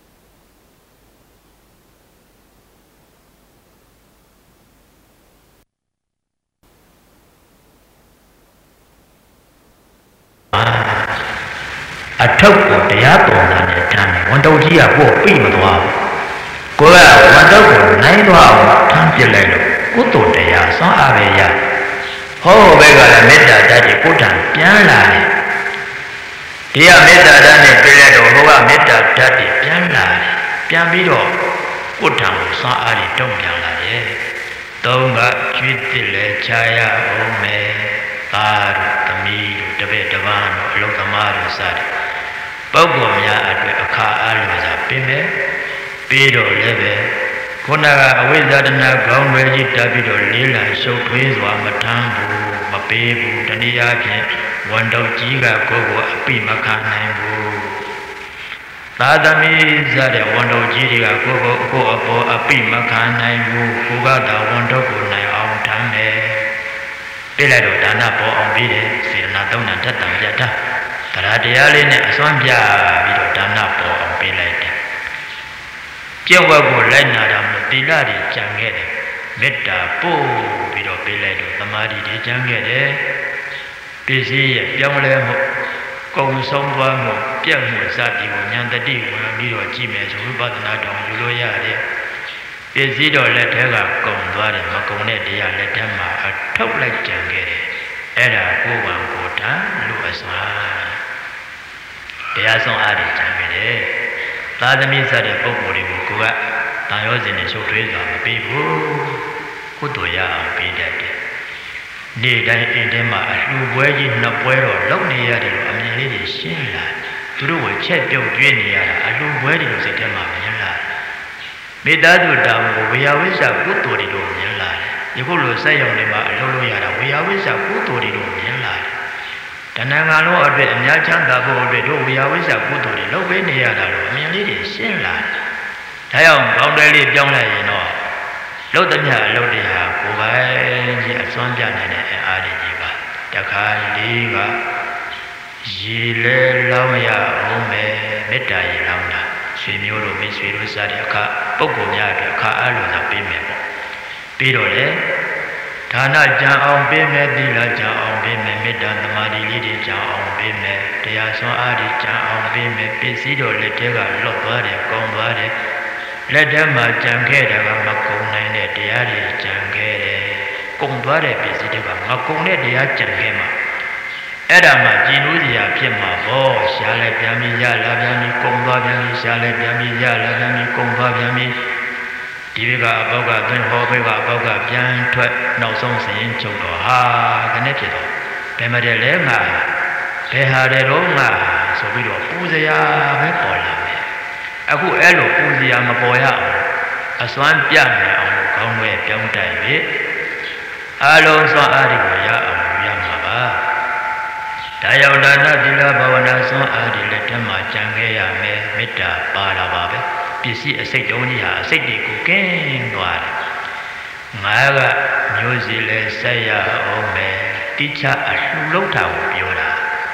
အထောက်ကိုတရားတော်နာနဲ့ထမ်းတယ်ဝန်တုပ်ကြီးကပို့ပြိမသွားဘူးကိုယ်ကဝန်တုပ်ကိုနိုင်သွားအောင်ထမ်းပြလိုက်လို့ကုသိုလ်တရားဆွမ်းအားပဲရဟောဘက်ကလည်းမေတ္တာဓာတ်ကြီးကိုယ်တန်ပြန်လာတယ်ဒီကမေတ္တာဓာတ်နဲ့ပြလိုက်တော့ဟိုကမေတ္တာဓာတ်ကြီးပြန်လာတယ်ပြန်ပြီးတော့ကိုယ်တန်ကိုဆွမ်းအားကြီးတုံ့ပြန်လာတယ်သုံးကကျွေးတစ်လဲချာရအောင်မယ်သားတို့သမီးတို့တပည့်တပန်းတို့အလုံးသမားတို့စတဲ့ပုဂ္ဂိုလ်များအတွက်အခါအားလို့သာပြင်မယ်ပြီးတော့လည်းပဲခုနကအဝိဇ္ဇာတနာခေါင်းွယ်ကြီးတက်ပြီးတော့လေးလံရှုပ်ထွေးစွာမထမ်းဘူးမပေးဘူးတနည်းအားဖြင့်ဝန်တော်ကြီးကကိုယ်ကိုအပိမခံနိုင်ဘူးသာသမီစတဲ့ဝန်တော်ကြီးတွေကကိုယ်ကိုကိုယ်အပေါ်အပိမခံနိုင်ဘူးကိုကသာဝန်တော်ကိုနိုင်အောင်ထမ်းမယ်ပြလိုက်တော့ဒါနပေါ်အောင်ပြီးတယ်စေတနာသုံးဏထက်တံပြတ်တာတရားတရားလေးနဲ့အစွမ်းပြပြီးတော့ဒါနပေါ်အောင်ပေးလိုက်တယ်ကျင့်ဝတ်ကိုလိုက်နာတာမို့သီလတွေကျန်ခဲ့တယ်မေတ္တာပို့ပြီးတော့ပေးလိုက်တော့သမာဓိတွေကျန်ခဲ့တယ်ပစ္စည်းရဲ့ပြောင်းလဲမှုကုံဆုံးသွားမှုပြတ်မှုစသည်ကိုဉာဏ်တတိဝင်ပြီးတော့ကြည့်မယ်ဆိုဝိပဿနာတောင်ယူလို့ရတယ်ပစ္စည်းတော့လက်ထဲကကုံသွားတယ်မကုံတဲ့တရားလက်ထဲမှာအထုတ်လိုက်ကြံခဲ့တယ်အဲ့ဒါကိုယ်ဝံကိုယ်တာလူအစွမ်းတရားဆုံးအားတွေကြံခဲ့တယ်သာသမီစတဲ့ပုဂ္ဂိုလ်တွေကိုကိုယ်ကတန်ရောစဉ်နဲ့ရှုပ်ထွေးစွာမပေးဘူးကုသိုလ်ရအောင်ပေးတတ်တယ်နေ့တိုင်းအိမ်ထဲမှာအလှူပွဲကြီးနှစ်ပွဲတော့လုပ်နေရတယ်လို့အမြင်လေးတွေရှင်းလာသူတို့ကိုချက်ပြုတ်ကျွေးနေရတာအလှူပွဲတွေလို့စိတ်ထဲမှာမြင်လာမေတ္တာတို့တောင်ကိုဝေယဝိဇ္ဇကုသိုလ်တွေလို့မြင်လာတယ်ဒီခုလိုစက်ရုံတွေမှာအလုပ်လုပ်ရတာဝေယဝိဇ္ဇကုသိုလ်တွေလို့မြင်လာတယ်တဏ္ဍာလုံးအတွက်အများချမ်းသာဖို့အတွက်တို့ဝေယဝိဇ္ဇကုသိုလ်တွေလုပ်ပေးနေရတာလို့အမြင်လေးတွေရှင်းလာတယ်ဒါကြောင့်ကောင်းတယ်လေးပြောင်းလိုက်ရင်တော့လုတ်သမျှအလုပ်တွေဟာကိုယ်ပိုင်ကြီးအစွမ်းပြနိုင်တဲ့အင်အားတွေကြီးပါတခါလေးကရေလဲလောင်းရအောင်မယ်မေတ္တာရေလောင်းတာဆွေမျိုးတို့မိတ်ဆွေတို့စတဲ့အခါပုဂ္ဂိုလ်များအတွက်အခါအားလို့သာပေးမယ်ပေါ့ပြီးတော့လေဒါနကြံအောင်ပေးမယ်သီလကြံအောင်ပေးမယ်မေတ္တာသမာဓိလေးတွေကြံအောင်ပေးမယ်တရားစွမ်းအားတွေကြံအောင်ပေးမယ်ပစ္စည်းတော်လက်ထဲကလွတ်သွားတယ်ကောင်းသွားတယ်လက်ထဲမှာကြံခဲ့တာကမကုံနိုင်တဲ့တရားတွေကြံခဲ့တယ်ကုံသွားတဲ့ပစ္စည်းတွေကမကုံတဲ့တရားကြံခဲ့မှာအဲ့ဒါမှကြည်လို့စရာဖြစ်မှာပေါ့ရှားလိုက်ပြန်ပြီးရလာပြန်ပြီးကုံသွားပြန်ပြီးရှားလိုက်ပြန်ပြီးရလာပြန်ပြီးကုံသွားပြန်ပြီးဒီဘက်ကအပေါက်ကသွင်းဟောဘက်ကအပေါက်ကပြန်ထွက်နောက်ဆုံးစီရင်ချုပ်တော့ဟာခနဲ့ဖြစ်တော့ဘယ်မှာတဲ့လဲငါဘယ်ဟာတဲ့တော့ငါဆိုပြီးတော့ပူစရာပဲပေါ်လာမယ်အခုအဲ့လိုပူစရာမပေါ်ရအောင်အစွမ်းပြနိုင်အောင်လို့ခေါင်းဝဲပြောင်းတိုင်ပြီအလုံးစွမ်းအားတွေကိုရအောင်ရမှာပါဒါကြောင့်ဒါနသီလဘာဝနာစွမ်းအားတွေလက်ထက်မှာကြံခဲ့ရမယ်မေတ္တာပါလာပါပဲပစ္စည်းအစိတ်တုံးကြီးဟာအစိတ်တွေကိုကင်းသွားတယ်ငါကမျိုးစီလဲဆက်ရအောင်မယ်တိချအလှလုံးတာကိုပြောတာ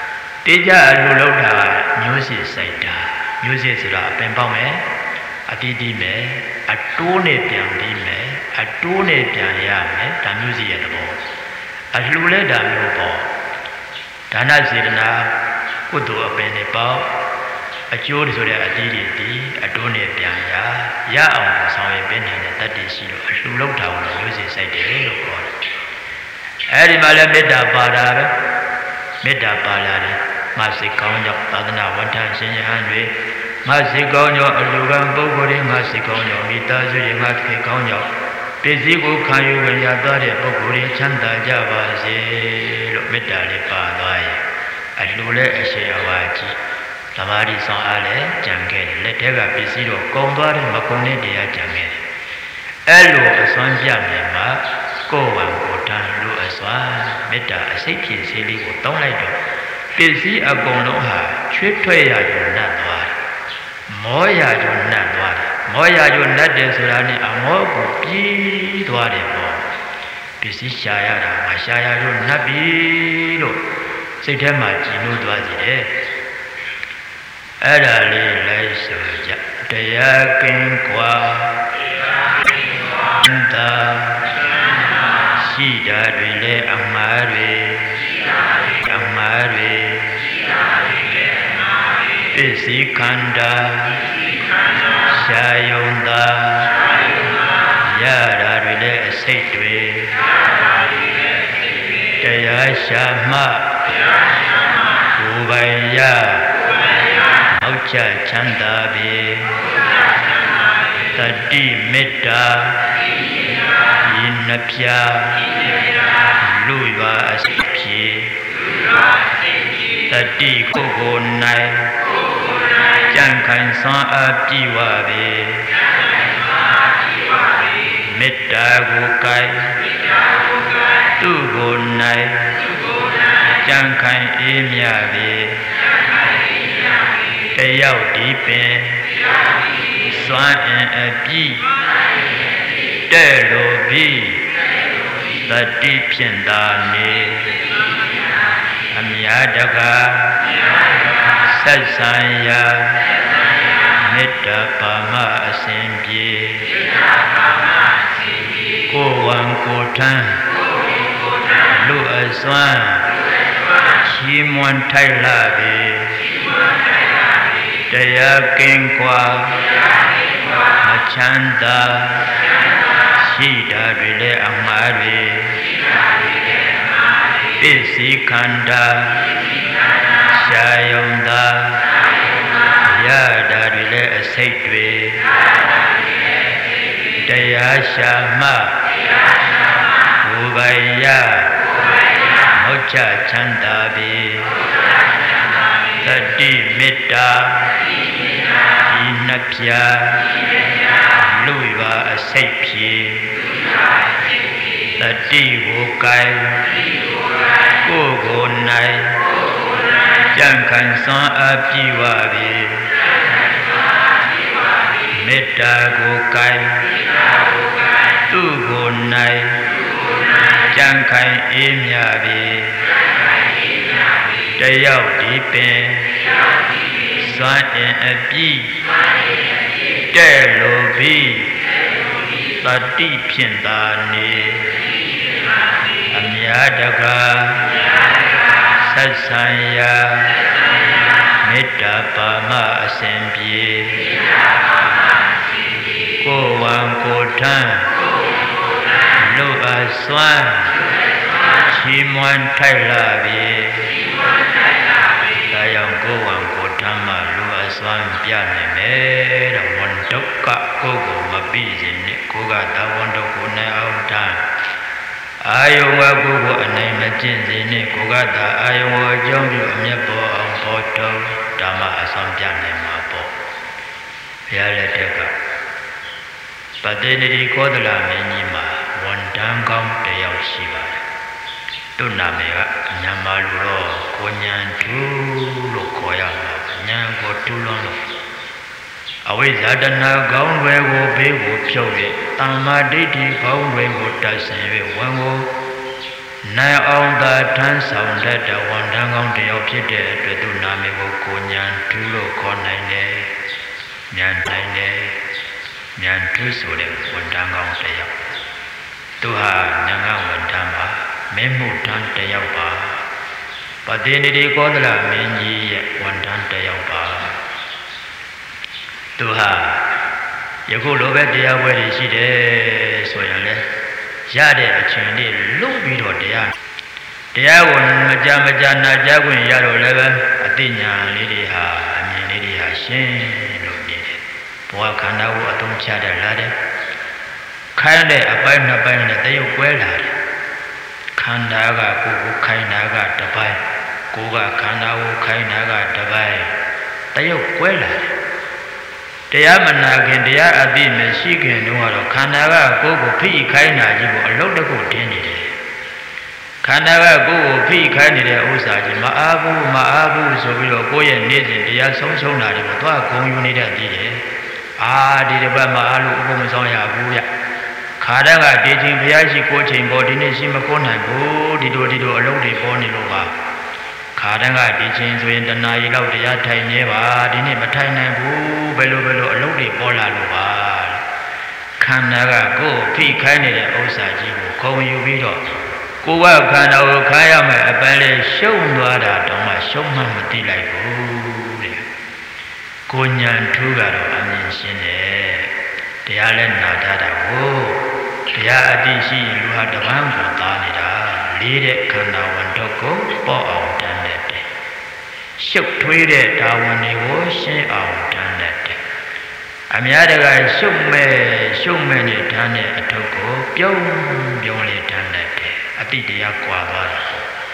တေကြအလူလောက်တာမျိုးစစ်စိုက်တာမျိုးစစ်ဆိုတာပင်ပေါက်မယ်အတီးတီးမယ်အတိုးနဲ့ပြန်ပြီးမယ်အတိုးနဲ့ပြန်ရမယ်ဒါမျိုးစီရဲ့သဘောအလှူလဲဒါမျိုးပေါ့ဒါနစေတနာကုသိုလ်အပင်နဲ့ပေါ့အကျိုးဆိုတဲ့အတီးတွေဒီအတိုးနဲ့ပြန်ရရအောင်ဆောင်ရွက်ပေးနိုင်တဲ့တတ်တည်ရှိလို့အလှူလောက်တာကိုမျိုးစစ်စိုက်တယ်လို့ပြောတယ်အဲဒီမှာလည်းမေတ္တာပါတာပဲမေတ္တာပါလာတယ်ငါစိတ်ကောင်းကြောင့်သာသနာဝန်ထမ်းရှင်ရဟန်းတွေငါစိတ်ကောင်းကြောင့်အလူကံပုဂ္ဂိုလ်တွေငါစိတ်ကောင်းကြောင့်မိသားစုတွေငါစိတ်ကောင်းကြောင့်ပစ္စည်းကိုခံယူဝင်ရသွားတဲ့ပုဂ္ဂိုလ်တွေချမ်းသာကြပါစေလို့မေတ္တာလေးပါသွားရင်အလူလည်းအရှိအဝါကြီးသမာဓိဆောင်အားလည်းကြံခဲ့တယ်လက်ထက်ကပစ္စည်းတော့ကုန်သွားတယ်မကုန်တဲ့တရားကြံခဲ့တယ်အဲ့လိုအစွမ်းပြမယ်မှာကိုယ်ဝံကိုတန်းလူအစွမ်းမေတ္တာအစိတ်ဖြစ်စေလေးကိုတောင်းလိုက်တော့ပစ္စည်းအကုန်လုံးဟာချွေးထွက်ရကြနတ်သွားတယ်မောရကြနတ်သွားတယ်မောရကြနတ်တယ်ဆိုတာနဲ့အမောကိုပြေးသွားတယ်ပေါ့ပစ္စည်းရှာရတာငါရှာရကြနတ်ပြီလို့စိတ်ထဲမှာကြည်လို့သွားစီတယ်အဲ့ဒါလေးလိုက်ဆိုကြတရားကင်းကွာသာရှိတာတွေလည်းအမှားတွေအမှားတွေပစ္စည်းခန္ဓာရှာယုံသာရတာတွေလည်းအစိတ်တွေတရားရှာမှကိုယ်ပိုင်ရအောက်ချချမ်းသာပြီတတိမေတ္တာယင်နှပြလူရွာအစိတ်ဖြေတတိကိုယ်ကိုယ်၌ကြံခိုင်စွမ်းအားပြည့်ဝပြီမေတ္တာကိုကိုယ်သူကိုယ်၌ကြံခိုင်အေးမြပြီတယောက်ဒီပင်စွမ်းအင်အပြည့်တဲ့လိုပြီးတတိဖြင့်သာနေအမြတ်တကားဆက်ဆံရာမေတ္တာပါမအစဉ်ပြေကိုယ်ဝံကိုယ်ထမ်းလူအစွမ်းချီးမွမ်းထိုက်လာပြီတရားကင်းကွာမချမ်းသာရှိတာတွေလည်းအမှားတွေပစ္စည်းခန္ဓာရှာယုံသာရတာတွေလည်းအစိတ်တွေတရားရှာမှကိုယ်ပိုင်ရမောချချမ်းသာပြီတတိမေတ္တာဤနှပြလူရွာအစိတ်ဖြေတတိကိုကိုယ်ကိုယ်ကို၌ကြံခိုင်စွမ်းအားပြည့်ဝပြီမေတ္တာကိုကိုယ်သူကိုယ်၌ကြံခိုင်အေးမြပြီတယောက်ဒီပင်စွမ်းအင်အပြည့်တဲ့လိုပြီးတတိဖြင့်သာနေအမြတ်တကားဆက်ဆံရာမေတ္တာပါမအစဉ်ပြေကိုယ်ဝံကိုယ်ထမ်းလူအစွမ်းချီးမွမ်းထိုက်လာပြီဒါကြောင့်ကိုယ်ဝံကိုယ်ထမ်းမှလူအစွမ်းပြနိုင်မယ်တဲ့ဝန်ဒုက္ခကိုယ်ကိုမပြီးခြင်းနဲ့ကိုယ်ကသာဝန်ဒုက္ခနဲ့အောင်ထမ်းအာယုံဝကိုယ်ကိုအနိုင်မကျင့်စေနဲ့ကိုယ်ကသာအာယုံဝအကြောင်းပြုအမျက်ပေါ်အောင်ပေါ်ထုတ်ဓမ္မအစွမ်းပြနိုင်မှာပေါ့ဘုရားလက်ထက်ကပတေနတိကောသလမင်းကြီးမှာဝန်တန်းကောင်းတယောက်ရှိပါတယ်သူ့နာမည်ကညံမာလူတော့ကိုညံထူးလို့ခေါ်ရမှာညံကိုထူးလုံးလို့အဝိဇ္ဇာတဏှာကောင်းွယ်ကိုဘေးကိုဖြုတ်၍တမ္မာဒိဋ္ဌိကောင်းွယ်ကိုတတ်ဆင်၍ဝန်ကိုနိုင်အောင်သာထမ်းဆောင်တတ်တဲ့ဝန်ထမ်းကောင်းတစ်ယောက်ဖြစ်တဲ့အတွက်သူနာမည်ကိုကိုဉာဏ်ထူးလို့ခေါ်နိုင်တယ်ဉာဏ်နိုင်တယ်ဉာဏ်ထူးဆိုတဲ့ဝန်ထမ်းကောင်းတစ်ယောက်သူဟာဉာဏ်ကဝန်ထမ်းပါမင်းမှုထမ်းတစ်ယောက်ပါပတိနိတိကောသလမင်းကြီးရဲ့ဝန်ထမ်းတစ်ယောက်ပါသူဟာယခုလိုပဲတရားပွဲတွေရှိတယ်ဆိုရင်လေရတဲ့အချိန်လေးလွတ်ပြီးတော့တရားတရားကိုမကြမကြနာကြခွင့်ရတော့လည်းပဲအသိဉာဏ်လေးတွေဟာအမြင်လေးတွေဟာရှင်းလို့မြင်တယ်ဘဝခန္ဓာကိုအသုံးချတယ်လားတဲ့ခိုင်းတဲ့အပိုင်းနှစ်ပိုင်းနဲ့တရုပ်ကွဲလာတယ်ခန္ဓာကကိုယ်ကိုခိုင်းတာကတစ်ပိုင်းကိုယ်ကခန္ဓာကိုခိုင်းတာကတစ်ပိုင်းတရုပ်ကွဲလာတယ်တရားမနာခင်တရားအသိမရှိခင်တုန်းကတော့ခန္ဓာကကိုယ်ကိုဖိခိုင်းတာကြီးကိုအလုတ်တခုတင်းနေတယ်ခန္ဓာကကိုယ်ကိုဖိခိုင်းနေတဲ့ဥစ္စာကြီးမအားဘူးမအားဘူးဆိုပြီးတော့ကိုယ့်ရဲ့နေ့စဉ်တရားဆုံးရှုံးတာတွေကိုသွားဂုံယူနေတတ်သေးတယ်အာဒီတစ်ပတ်မအားလို့ဥပ္ပမဆောင်ရဘူးဗျခါတဲ့ကဒီချိန်ဘုရားရှိကိုယ်ချိန်ပေါ်ဒီနေ့ရှိမကိုနိုင်ဘူးဒီလိုဒီလိုအလုံးတွေပေါ်နေလို့ပါခါတဲ့ကဒီချိန်ဆိုရင်တဏှာကြီးလောက်တရားထိုင်နေပါဒီနေ့မထိုင်နိုင်ဘူးဘယ်လိုဘယ်လိုအလုံးတွေပေါ်လာလို့ပါခန္ဓာကကိုယ်ဖိခိုင်းနေတဲ့ဥစ္စာကြီးကိုခုံယူပြီးတော့ကိုယ်ကခန္ဓာကိုခါရမယ်အပန်းလေးရှုံသွားတာတော့မှရှုံမှမသိလိုက်ဘူးတဲ့ကိုဉာဏ်ထူးကတော့အမြင်ရှင်းတယ်တရားလည်းနာထားတာကိုတရားအတိရှိရင်လူဟာတပန်းကိုသားနေတာလေးတဲ့ခန္ဓာဝန်တော့ကိုပေါ့အောင်တန်းတဲ့ရှုပ်ထွေးတဲ့ဒါဝန်တွေကိုရှင်းအောင်တန်းတဲ့အများတကရှုပ်မဲ့ရှုပ်မဲ့နဲ့တန်းတဲ့အထုပ်ကိုပြုံးပြုံးလေးတန်းတဲ့အတိတရားကွာသွားတာ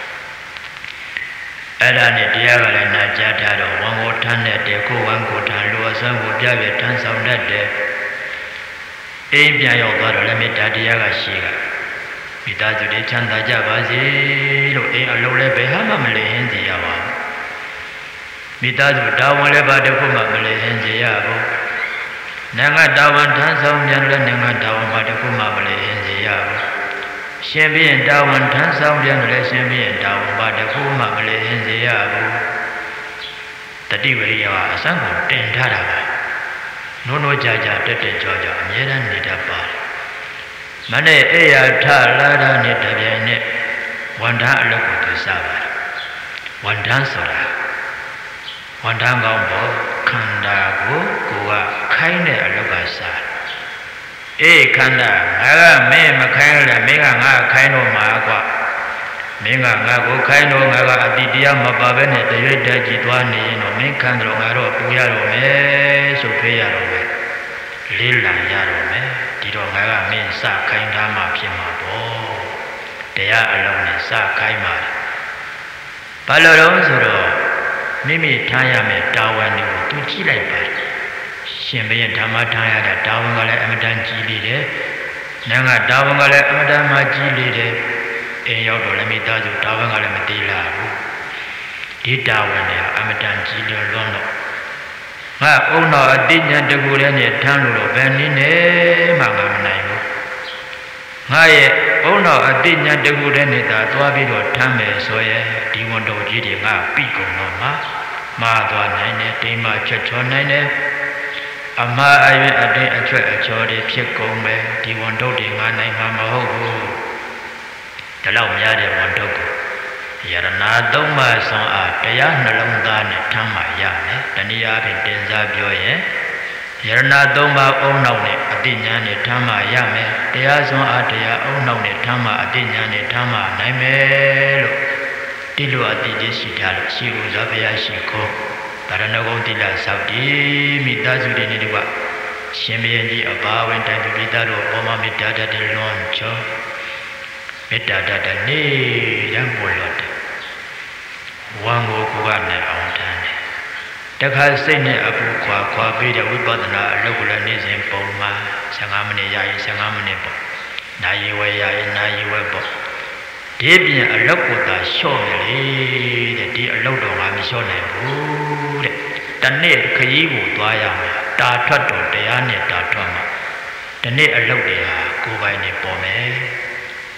အဲ့ဒါနဲ့တရားကလည်းနာကြားထားတော့ဝန်ကိုထမ်းတဲ့ကိုဝန်ကိုထမ်းလူအစမ်းကိုပြပြထမ်းဆောင်တတ်တဲ့အိမ်ပြန်ရောက်သွားတော့လည်းမေတ္တာတရားကရှိကမိသားစုတွေချမ်းသာကြပါစေလို့အိမ်အလုံးလည်းဘယ်ဟာမှမလည်ဟင်းစေရပါဘူးမိသားစုတာဝန်လည်းဘာတစ်ခုမှမလည်ဟင်းစေရဘူးနိုင်ငံတာဝန်ထမ်းဆောင်ပြန်လည်းနိုင်ငံတာဝန်ဘာတစ်ခုမှမလည်ဟင်းစေရဘူးရှင်ဘုရင်တာဝန်ထမ်းဆောင်ပြန်လည်းရှင်ဘုရင်တာဝန်ဘာတစ်ခုမှမလည်ဟင်းစေရဘူးတတိဝရိယကအစံကိုတင်ထားတာပါနိုးနိုးကြကြတက်တက်ကြောကြောအမြဲတမ်းနေတတ်ပါတယ်မနဲ့အေရထလာတာနဲ့တပြိုင်နဲ့ဝန်ထမ်းအလုပ်ကိုသူစပါတယ်ဝန်ထမ်းဆိုတာဝန်ထမ်းကောင်းတော့ခန္ဓာကိုကိုကခိုင်းတဲ့အလုပ်ကစားအေးခန္ဓာငါကမင်းမခိုင်းလည်းမင်းကငါခိုင်းတော့မှာကွာမင်းကငါကိုခိုင်းတော့ငါကအတိတရားမပါဘဲနဲ့တရွေ့တက်ကြည့်သွားနေရင်တော့မင်းခန္ဓာတော့ငါတော့ပူရတော့မယ်ဆိုဖေးရတော့မယ်လေးလံရတော့မယ်ဒီတော့ငါကမင်းစခိုင်းထားမှဖြစ်မှာပေါ့တရားအလုံးနဲ့စခိုင်းမှာဘာလို့တော့ဆိုတော့မိမိထားရမယ်တာဝန်တွေကိုသူကြည့်လိုက်ပါတယ်ရှင်ဘုရင်ဓမ္မထားရတာတာဝန်ကလည်းအမတန်ကြီးလေတယ်နိုင်ငံတာဝန်ကလည်းအမတန်မှကြီးလေတယ်အိမ်ရောက်တော့လည်းမိသားစုတာဝန်ကလည်းမသေးလာဘူးဒီတာဝန်တွေအမတန်ကြီးလွန်းတော့ငါအုံတော်အတိညာတကူလည်းနဲ့ထမ်းလို့တော့ဘယ်နည်းနဲ့မှငါမနိုင်ဘူးငါရဲ့အုံတော်အတိညာတကူလည်းနဲ့သာသွားပြီးတော့ထမ်းမယ်ဆိုရင်ဒီဝန်တော်ကြီးတွေငါပြီးကုန်တော့မှာမှားသွားနိုင်တယ်တိမ်မချက်ချောနိုင်တယ်အမှားအယွင်းအတင်းအချွတ်အချောတွေဖြစ်ကုန်မယ်ဒီဝန်တော်တွေငါနိုင်မှာမဟုတ်ဘူးဒီလောက်များတဲ့ဝန်တော်ကိုယရနာသုံးပါးဆွမ်းအားတရားနှလုံးသားနဲ့ထမ်းမှရမယ်တနည်းအားဖြင့်တင်စားပြောရင်ယရနာသုံးပါးအုံနောက်နဲ့အတိညာနဲ့ထမ်းမှရမယ်တရားဆွမ်းအားတရားအုံနောက်နဲ့ထမ်းမှအတိညာနဲ့ထမ်းမှနိုင်မယ်လို့ဒီလိုအတိအကျရှိထားလို့ရှိဥစွာဘုရားရှိခိုးတရဏဂုံတိလသောက်တိမိသားစုတွေနဲ့တကွရှင်ဘုရင်ကြီးအပါဝင်တိုင်ပိသားတို့ဘောမမေတ္တာတတ်လွန်ချောမေတ္တာတတ်နေရန်ပေါ်လို့ဝံကိုကိုကနဲ့အောင်တန်းတယ်တခါစိတ်နဲ့အပူခွာခွာပြီးတဲ့ဝိပဿနာအလုပ်ကိုလည်းနေ့စဉ်ပုံမှန်ဆယ်ငါးမိနစ်ရရင်ဆယ်ငါးမိနစ်ပေါ့နာရီဝဲရရင်နာရီဝဲပေါ့ဒီပြင်အလုပ်ကိုသာလျှော့မယ်လေတဲ့ဒီအလုပ်တော့ငါမလျှော့နိုင်ဘူးတဲ့တနေ့ခရီးကိုသွားရမယ်တာထွက်တော့တရားနဲ့တာထွက်မှာဒီနေ့အလုပ်တွေဟာကိုယ်ပိုင်နေပေါ်မယ်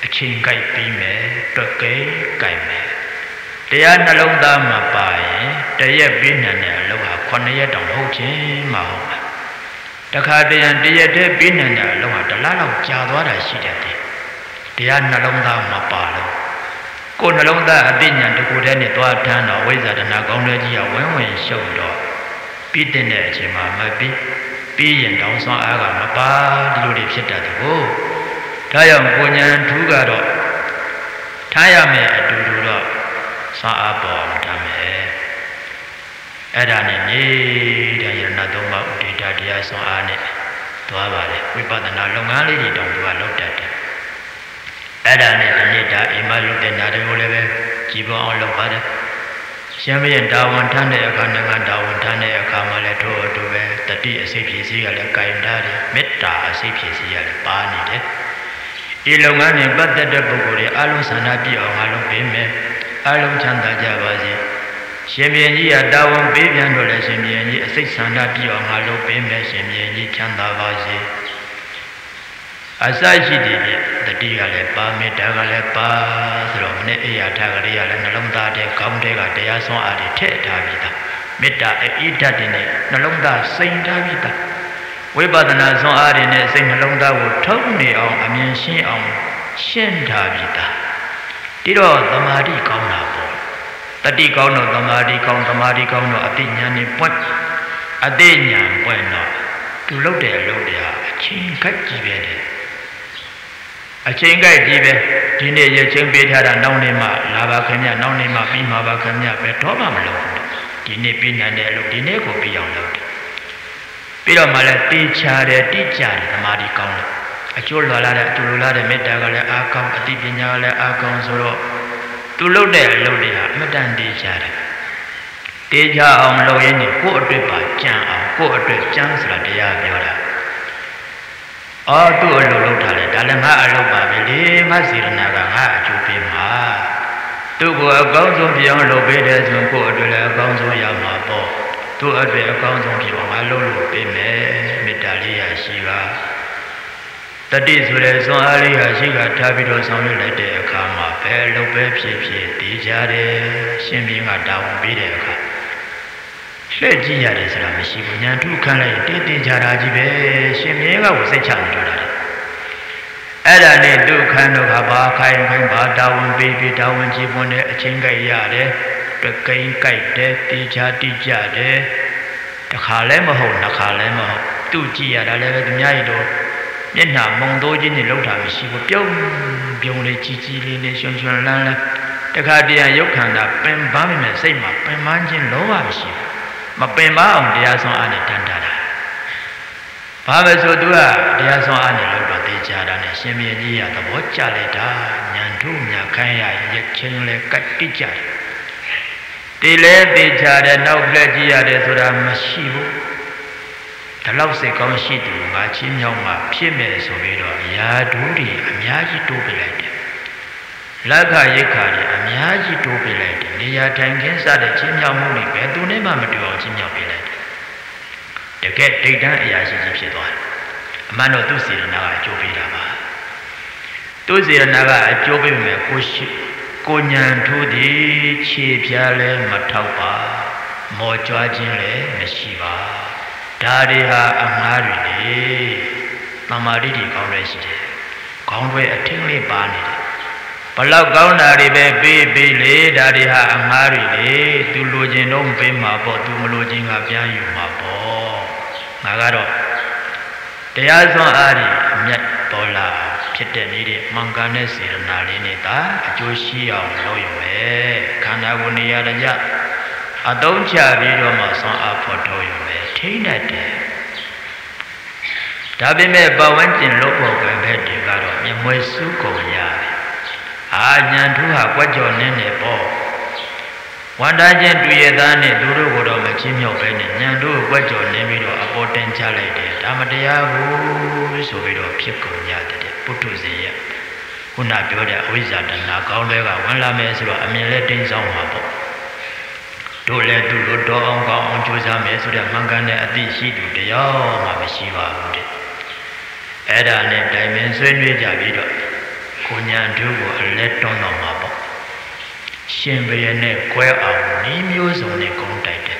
a chain guide be me, Toke, guide me. They are no longer my buy, they have been an aloha, Quania don't hold him, Mahoma. The Cardian dear de been an aloha, the land of Jadwara she did. They are no longer my palo. Go no longer a dinner to put any thought turn away that an agonia when we showed up. Beaten edge, my be. Be and down some aga, my bad, Ludi Pita to go. Tayam Punyan Tugado. Tayame at Dudu. Sa abom tame. Adani, Dayanadoma, Udita, Dia, so ane. To Avale, we bought an alongali, don't do a lot at it. Adani, Anita, Imalu, the Nadoleve, Jibo on Lopade. Shami and Dawan Tane, a Kananga, Dawan Tane, a Kamaleto, Dube, the D. C P C, a Kaindari, Meta, a C P C, a Barney. Ilongani, but the Buguri, Alusanabi or Alubime, Alum Chanda Javazi. Shemi, a Dawan baby and Shemi, a six Sanabi or Alubime, Shemi, Chanda Vazi. As I did it, the Dialepa, Medagalepa, Romne, Tagaria, and Nalonda, de Comdega, de Ason Adite, Davida, Meta, Itadine, Nalonda, Saint Davida. We bought an Azon Adine, Saint Nalonda would tell me on a mention on Shen Davida. Did all the Madi Kona board. The Dicono, the Madi Con, the Madi Cono, a Dinyani point, a Dinyan bueno. To load there, load there, a chain cut Givede. A chain guy give it, Teenage chain bait had a nonima, lava camia, nonima, Bimava camia, Betoma alone. Dine pin and the Ludineco be on load. Pido Mala teacher, teacher, the Madi Count. A chulada, Tulada, Metagale, Akam, a Dipinale, Akam Soro. To load there, load there, Madame teacher. Teacher on low any quarter by Jan, quarter chance like the Aviola. Oh, do a little talent, Alama Alobabili, Masiranaga, Jupima. To go a gonzo beyond Lobedas and go to a gonzo Yamapo. To a gonzo beyond Alolo Pime, Metalia Shiva. The days with a son Alia Shiga Tabido Son let the Kama, Pello Pepsi, Dijare, Shimming a down Bideka. Shegia is Ramishibuna, two canal, Titi Jarajibe, Shimiga was a channel. Adani do kind of Habaka and Badawan baby down Jibone, Chinga Yade, the Kain Kaite, Tija Tijade, the Kalemaho, Nakalemaho, two Gia, the Levet Nyaido, Yena, Mondojin, the Lota, she would young, Bione Chichi, Nation, the Cardia Yokanda, Ben Bamim, Sema, Ben Manjin, Loa, she. Ma pemba on dia son ane tandara. Baba so dua dia son ane lo de jara ne shimye ji ya thabo cha le da nyan thu nya khan ya ye chin le kat ti cha. Ti le ti cha de nauk le ji ya de soda ma shi bu. Da lauk sai kaung shi tu nga chin myaung ma phit me so pi do ya du ri a mya ji to pi lai de. Laka Yika, a Miyaji to be led, near Tankin sat a Chimya Muni, but do never do on Chimya be led. The cat take down Yashi a man or two see Naga Jopidama. Two see Naga Jobi Kush, Kunyan to the Chipiale Mataupa, Mochuajile, Meshiva, Dadiha Amari, Mamaridi Congress, Conway a tingly barney. Palau kau dari bebe bele dari ha angari le tu lojin dong pe mapo tu melojin ngapian yu mapo ngagaro dia son ari myat bola ဖြစ်တဲ့နေတဲ့မှန်ကန်တဲ့စေတနာလေးနဲ့သာအကျိုးရှိအောင်လုပ်ရမယ်ခန္ဓာကိုယ်နေရာတကျအသုံးချပြီးတော့မှဆွမ်းအားဖော်ထုတ်ရမယ်ထိမ့်တတ်တယ်ဒါပေမဲ့ပဝန်းကျင်လို့ပေါ်ကံဘက်တွေကတော့မြမွေစုကုန်ရတယ်အာညာထူးဟာကွက်ကြော်နေနေပေါ့ဝန္တာချင်းတွေ့ရသားနဲ့သူတို့ကိုတော့မချင်းမြောက်ပဲနဲ့ညာတို့ကွက်ကြော်နေပြီးတော့အပေါ်တင်ချလိုက်တယ်ဒါမတရားဘူးဆိုပြီးတော့ဖြစ်ကုန်ရတယ်ပုထုဇဉ်ရဲ့ခုနပြောတဲ့အဝိဇ္ဇာတဏှာကောင်းတဲ့ကဝင်လာမယ်ဆိုတော့အမြင်နဲ့တင်းဆောင်မှာပေါ့တို့လည်းသူ့လိုတော်အောင်ကောင်းအောင်ကြိုးစားမယ်ဆိုတဲ့မှန်ကန်တဲ့အသိရှိသူတရားမှမရှိပါဘူးတဲ့အဲ့ဒါနဲ့တိုင်ပင်ဆွေးနွေးကြပြီးတော့ကိုညာတူကိုအလဲတွန်းတော်မှာပေါ့ရှင်ဘုရင်နဲ့ကွဲအောင်ဤမျိုးစုံနဲ့ဂုံတိုက်တယ်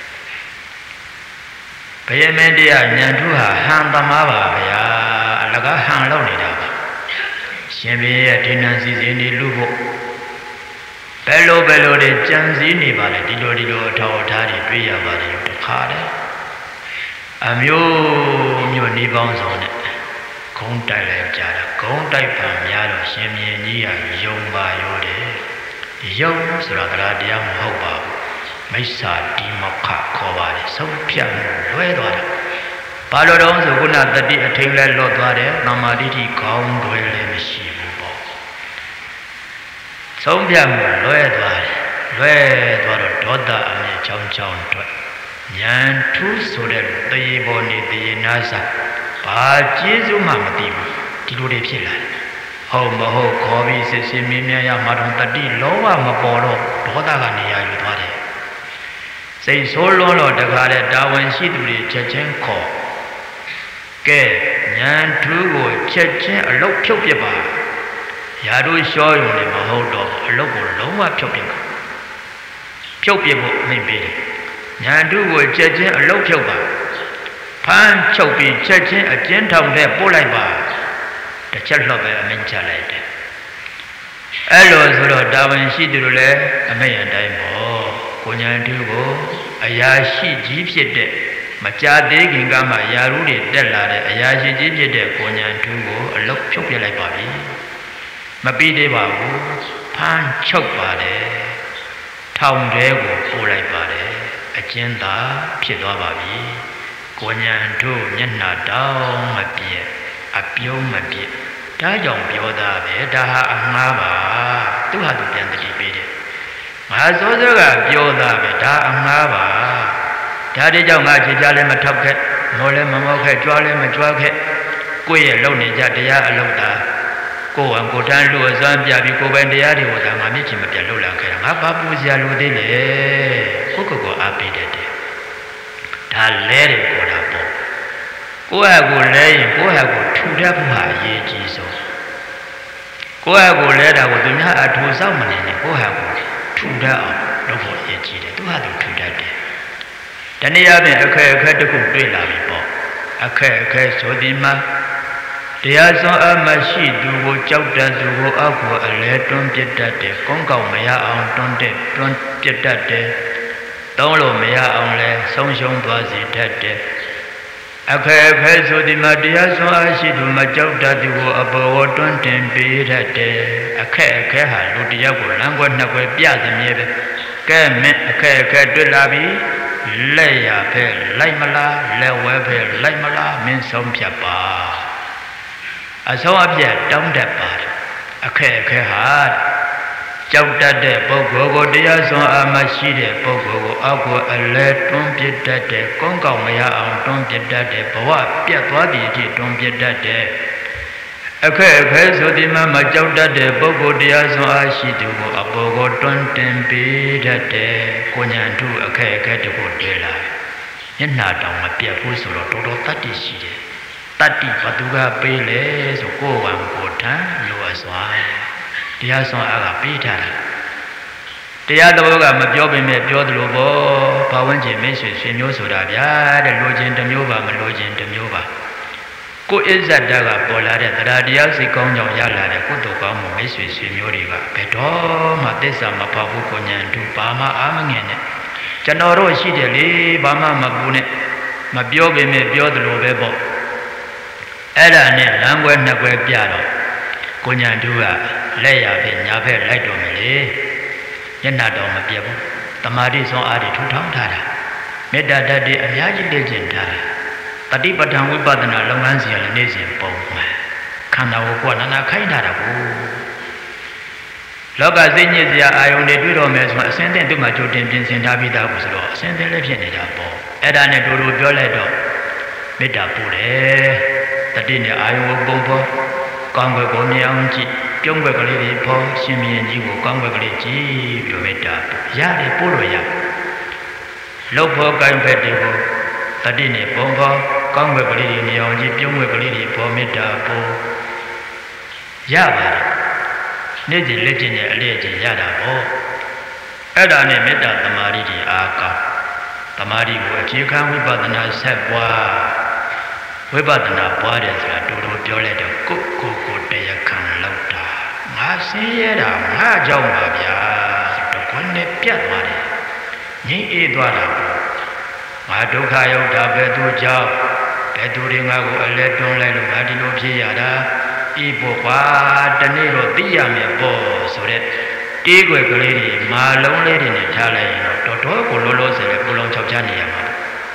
ဘုရင်မင်းတရားညာတူဟာဟန်သမားပါဗျာအလကားဟန်လောက်နေတာပါရှင်ဘုရင်ရဲ့ဒီနံစီစဉ်နေလူဖို့ဘယ်လိုဘယ်လိုတွေကြံစည်နေပါလဲဒီလိုဒီလိုအထောက်အထားတွေတွေ့ရပါတယ်တခါတည်းအမျိုးမျိုးနေပေါင်းစုံနဲ့ဂုံတိုက်လိုက်ကြတာဂုံတိုက်ပါများတော့ရှင်မြင်းကြီးကယုံပါရောတယ်ယုံဆိုတာကတရားမဟုတ်ပါဘူးမိစ္ဆာတိမောက္ခခေါ်ပါတယ်ဆုံးဖြတ်မှုလွဲသွားတာဘာလို့တော့ဆိုခုနတတိအထိန်လဲလွတ်သွားတယ်နာမတိတိခေါင်းတွဲလည်းမရှိဘူးပေါ့ဆုံးဖြတ်မှုလွဲသွားတယ်လွဲသွားတော့ဒေါသအမြဲချောင်းချောင်းတွေ့ဉာဏ်ထူးဆိုတဲ့တေဘောနေတေနာစာဘာကျေးဇူးမှမသိဘူးဒီလိုတွေဖြစ်လာတယ်ဟုတ်မဟုတ်ခေါ်ပြီးစစ်စစ်မြင်းမြန်းရမှာတော့တတိလောဘမပေါ်တော့ဒေါသကနေရာယူသွားတယ်စိတ်ဆိုးလွန်းတော့တခါတဲ့တာဝန်ရှိသူတွေချက်ချင်းခေါ်ကဲဉာဏ်ထူးကိုချက်ချင်းအလုတ်ဖြုတ်ပြပါရာတို့လျှောရုံနဲ့မဟုတ်တော့အလုတ်ကိုလုံးဝဖြုတ်ပြပါဖြုတ်ပြဖို့မိတ်ပေးတယ်ဉာဏ်ထူးကိုချက်ချင်းအလုတ်ဖြုတ်ပါဖမ်းချုပ်ပြီးချက်ချင်းအကျဉ်းထောင်ထဲပို့လိုက်ပါတစ်ချက်လှော့ပဲအမိန့်ချလိုက်တယ်အဲ့လိုဆိုတော့တာဝန်ရှိသူတို့လည်းအမိန့်အတိုင်းပေါ့ကိုညာတူကိုအရာရှိကြီးဖြစ်တဲ့မကြသေးခင်ကမှယာရုတွေတက်လာတဲ့အရာရှိကြီးဖြစ်တဲ့ကိုညာတူကိုအလုတ်ဖြုတ်ပြလိုက်ပါပြီမပြီးသေးပါဘူးဖမ်းချုပ်ပါတယ်ထောင်ထဲကိုပို့လိုက်ပါတယ်အကျဉ်းသာဖြစ်သွားပါပြီကိုညာတို့မျက်နှာတောင်းမပြည့်အပြုံးမပြည့်ဒါကြောင့်ပြောတာပဲဒါဟာအငှားပါသူဟာသူပြန်တတိပေးတယ်ငါစောစောကပြောတာပဲဒါအငှားပါဒါတွေကြောင့်ငါခြေချလည်းမထောက်ခဲ့မောလည်းမမောခဲ့ကြွားလည်းမကြွားခဲ့ကိုယ့်ရဲ့လုံနေကြတရားအလုံးသားကိုယ်ဝံကိုတန်းလူအစွမ်းပြပြီးကိုယ်ပိုင်တရားတွေကိုဒါငါမျက်ချင်မပြတ်လှုပ်လာခဲ့တာငါဘာပူစရာလိုသေးလဲကိုယ့်ကိုယ်ကိုအားပေးတတ်တယ်ဒါလဲတယ်ခေါ်တာပေါ့ကိုယ့်ဟာကိုလဲရင်ကိုယ့်ဟာကိုထူတတ်ဖို့ဟာအရေးကြီးဆုံးကိုယ့်ဟာကိုလဲတာကိုသူများအထူဆောက်မနေနဲ့ကိုယ့်ဟာကိုထူတတ်အောင်လုပ်ဖို့အရေးကြီးတယ်သူဟာသူထူတတ်တယ်တနည်းအားဖြင့်အခက်အခက်တစ်ခုတွေ့လာပြီပေါ့အခက်အခက်ဆိုဒီမှာတရားစွမ်းအားမရှိသူကိုကြောက်တတ်သူကိုအောက်ကိုအလဲတွန်းပြစ်တတ်တယ်ကုန်းကောက်မရအောင်တွန်းတဲ့တွန်းပြစ်တတ်တယ်တောင်းလို့မရအောင်လဲဆုံးရှုံးသွားစေတတ်တယ်အခက်အခဲဆိုဒီမှာတရားစွမ်းအားရှိသူမကြောက်တတ်သူကိုအပေါ်ကိုတွန်းတင်ပေးတတ်တယ်အခက်အခဲဟာလူတယောက်ကိုလမ်းကွက်နှစ်ကွက်ပြသမြဲပဲကဲမင်းအခက်အခဲတွေ့လာပြီလက်ရဖဲလိုက်မလားလက်ဝဲဖဲလိုက်မလားမင်းဆုံးဖြတ်ပါအဆုံးအပြတ်တောင်းတတ်ပါတယ်အခက်အခဲဟာကြောက်တတ်တဲ့ပုဂ္ဂိုလ်ကိုတရားစွမ်းအားမရှိတဲ့ပုဂ္ဂိုလ်ကိုအောက်ကိုအလဲတွန်းပြစ်တတ်တဲ့ကုန်းကောက်မရအောင်တွန်းပြစ်တတ်တဲ့ဘဝပြတ်သွားသည်အထိတွန်းပြစ်တတ်တဲ့အခက်အခဲဆိုဒီမှာမကြောက်တတ်တဲ့ပုဂ္ဂိုလ်တရားစွမ်းအားရှိသူကိုအပေါ်ကိုတွန်းတင်ပေးတတ်တဲ့ကိုညာထုအခက်အခဲတခုတွေ့လာမျက်နှာတောင်မပြတ်ဘူးဆိုတော့တော်တော်တတ်တည်ရှိတယ်တတ္တိဘသူကပေးလဲဆိုကိုယ်ဝံကိုထံလိုအပ်စွာတရားစွမ်းအားကပေးထားတယ်တရားတော်ကမပြောပေမဲ့ပြောသလိုပေါ့ဘာဝန်းကျင်မိတ်ဆွေဆွေမျိုးဆိုတာဗျာတဲ့လိုချင်တစ်မျိုးပါမလိုချင်တစ်မျိုးပါကိုယ်အစ္ဆဒကပေါ်လာတဲ့တရားတရားစိတ်ကောင်းကြောင့်ရလာတဲ့ကုသိုလ်ကောင်းမှုမိတ်ဆွေဆွေမျိုးတွေကဘယ်တော့မှသစ္စာမဖောက်ဘူးကိုညာတူဘာမှအားမငင်နဲ့ကျွန်တော်တို့ရှိတယ်လေဘာမှမပူနဲ့မပြောပေမဲ့ပြောသလိုပဲပေါ့အဲ့ဒါနဲ့လမ်းကွဲနှစ်ကွဲပြတော့ကိုညာတူကလက်ရဖက်ညာဖက်လိုက်တော်မယ်လေညနာတော်မပြတ်ဘူးတမာတိစွမ်းအားတွေထူထောင်ထားတာမေတ္တာဓာတ်တွေအများကြီးလေ့ကျင့်ထားတာတတိပဋ္ဌာန်ဝိပဿနာလုပ်ငန်းစဉ်လည်းနေ့စဉ်ပုံမှန်ခန္ဓာကိုယ်ကနာနာခိုင်းထားတာကိုလောကစိတ်ညစ်စရာအာယုန်တွေတွေ့တော်မယ်ဆိုအစင်းတဲ့သူ့မှာကြိုတင်ပြင်ဆင်ထားပြီးသားကိုဆိုတော့အစင်းတဲ့လည်းဖြစ်နေတာပေါ့အဲ့ဒါနဲ့တို့တို့ပြောလိုက်တော့မေတ္တာပို့တယ်တတိနဲ့အာယုန်ကိုပုံဖို့ကောင်းွယ်ကိုမြင်အောင်ကြည့်ပြုံးွယ်ကလေးတွေပေါ်ရှင်မြင်းကြီးကိုကောင်းွယ်ကလေးကြည့်ပြီးတော့မေတ္တာရတယ်ပို့လို့ရလှုပ်ဖို့ကိုင်းဖက်တွေကိုတတိနဲ့ပုံဖို့ကောင်းွယ်ကလေးတွေမြင်အောင်ကြည့်ပြုံးွယ်ကလေးတွေပေါ်မေတ္တာပို့ရပါတယ်နေ့စဉ်လက်ကျင့်တဲ့အလေးအကျင့်ရတာပေါ့အဲ့ဒါနဲ့မေတ္တာသမာဓိကြီးအားကောင်းသမာဓိကိုအခြေခံဝိပဿနာဆက်ပွားဝိပဿနာပွားတယ်ဆိုတာတူတူပြောလိုက်တော့ကိုယ်ကိုယ်ကိုတရားခံလောက်တာငါဆင်းရဲတာငါကြောင့်ပါဗျာဆိုတော့ခေါင်းနဲ့ပြတ်သွားတယ်ငြိမ့်အေးသွားတာပေါ့ငါဒုက္ခရောက်တာပဲသူကြောင့်ဘယ်သူတွေငါကိုအလဲတွန်းလိုက်လို့ငါဒီလိုဖြစ်ရတာဤပေါ့ကွာတနေ့တော့သိရမယ်ပေါ့ဆိုတဲ့တေးွယ်ကလေးတွေမာလုံးလေးတွေနဲ့ထားလိုက်ရင်တော့တော်တော်ကိုလောလောဆယ်လေးပူလုံးချောက်ချနေရမှာ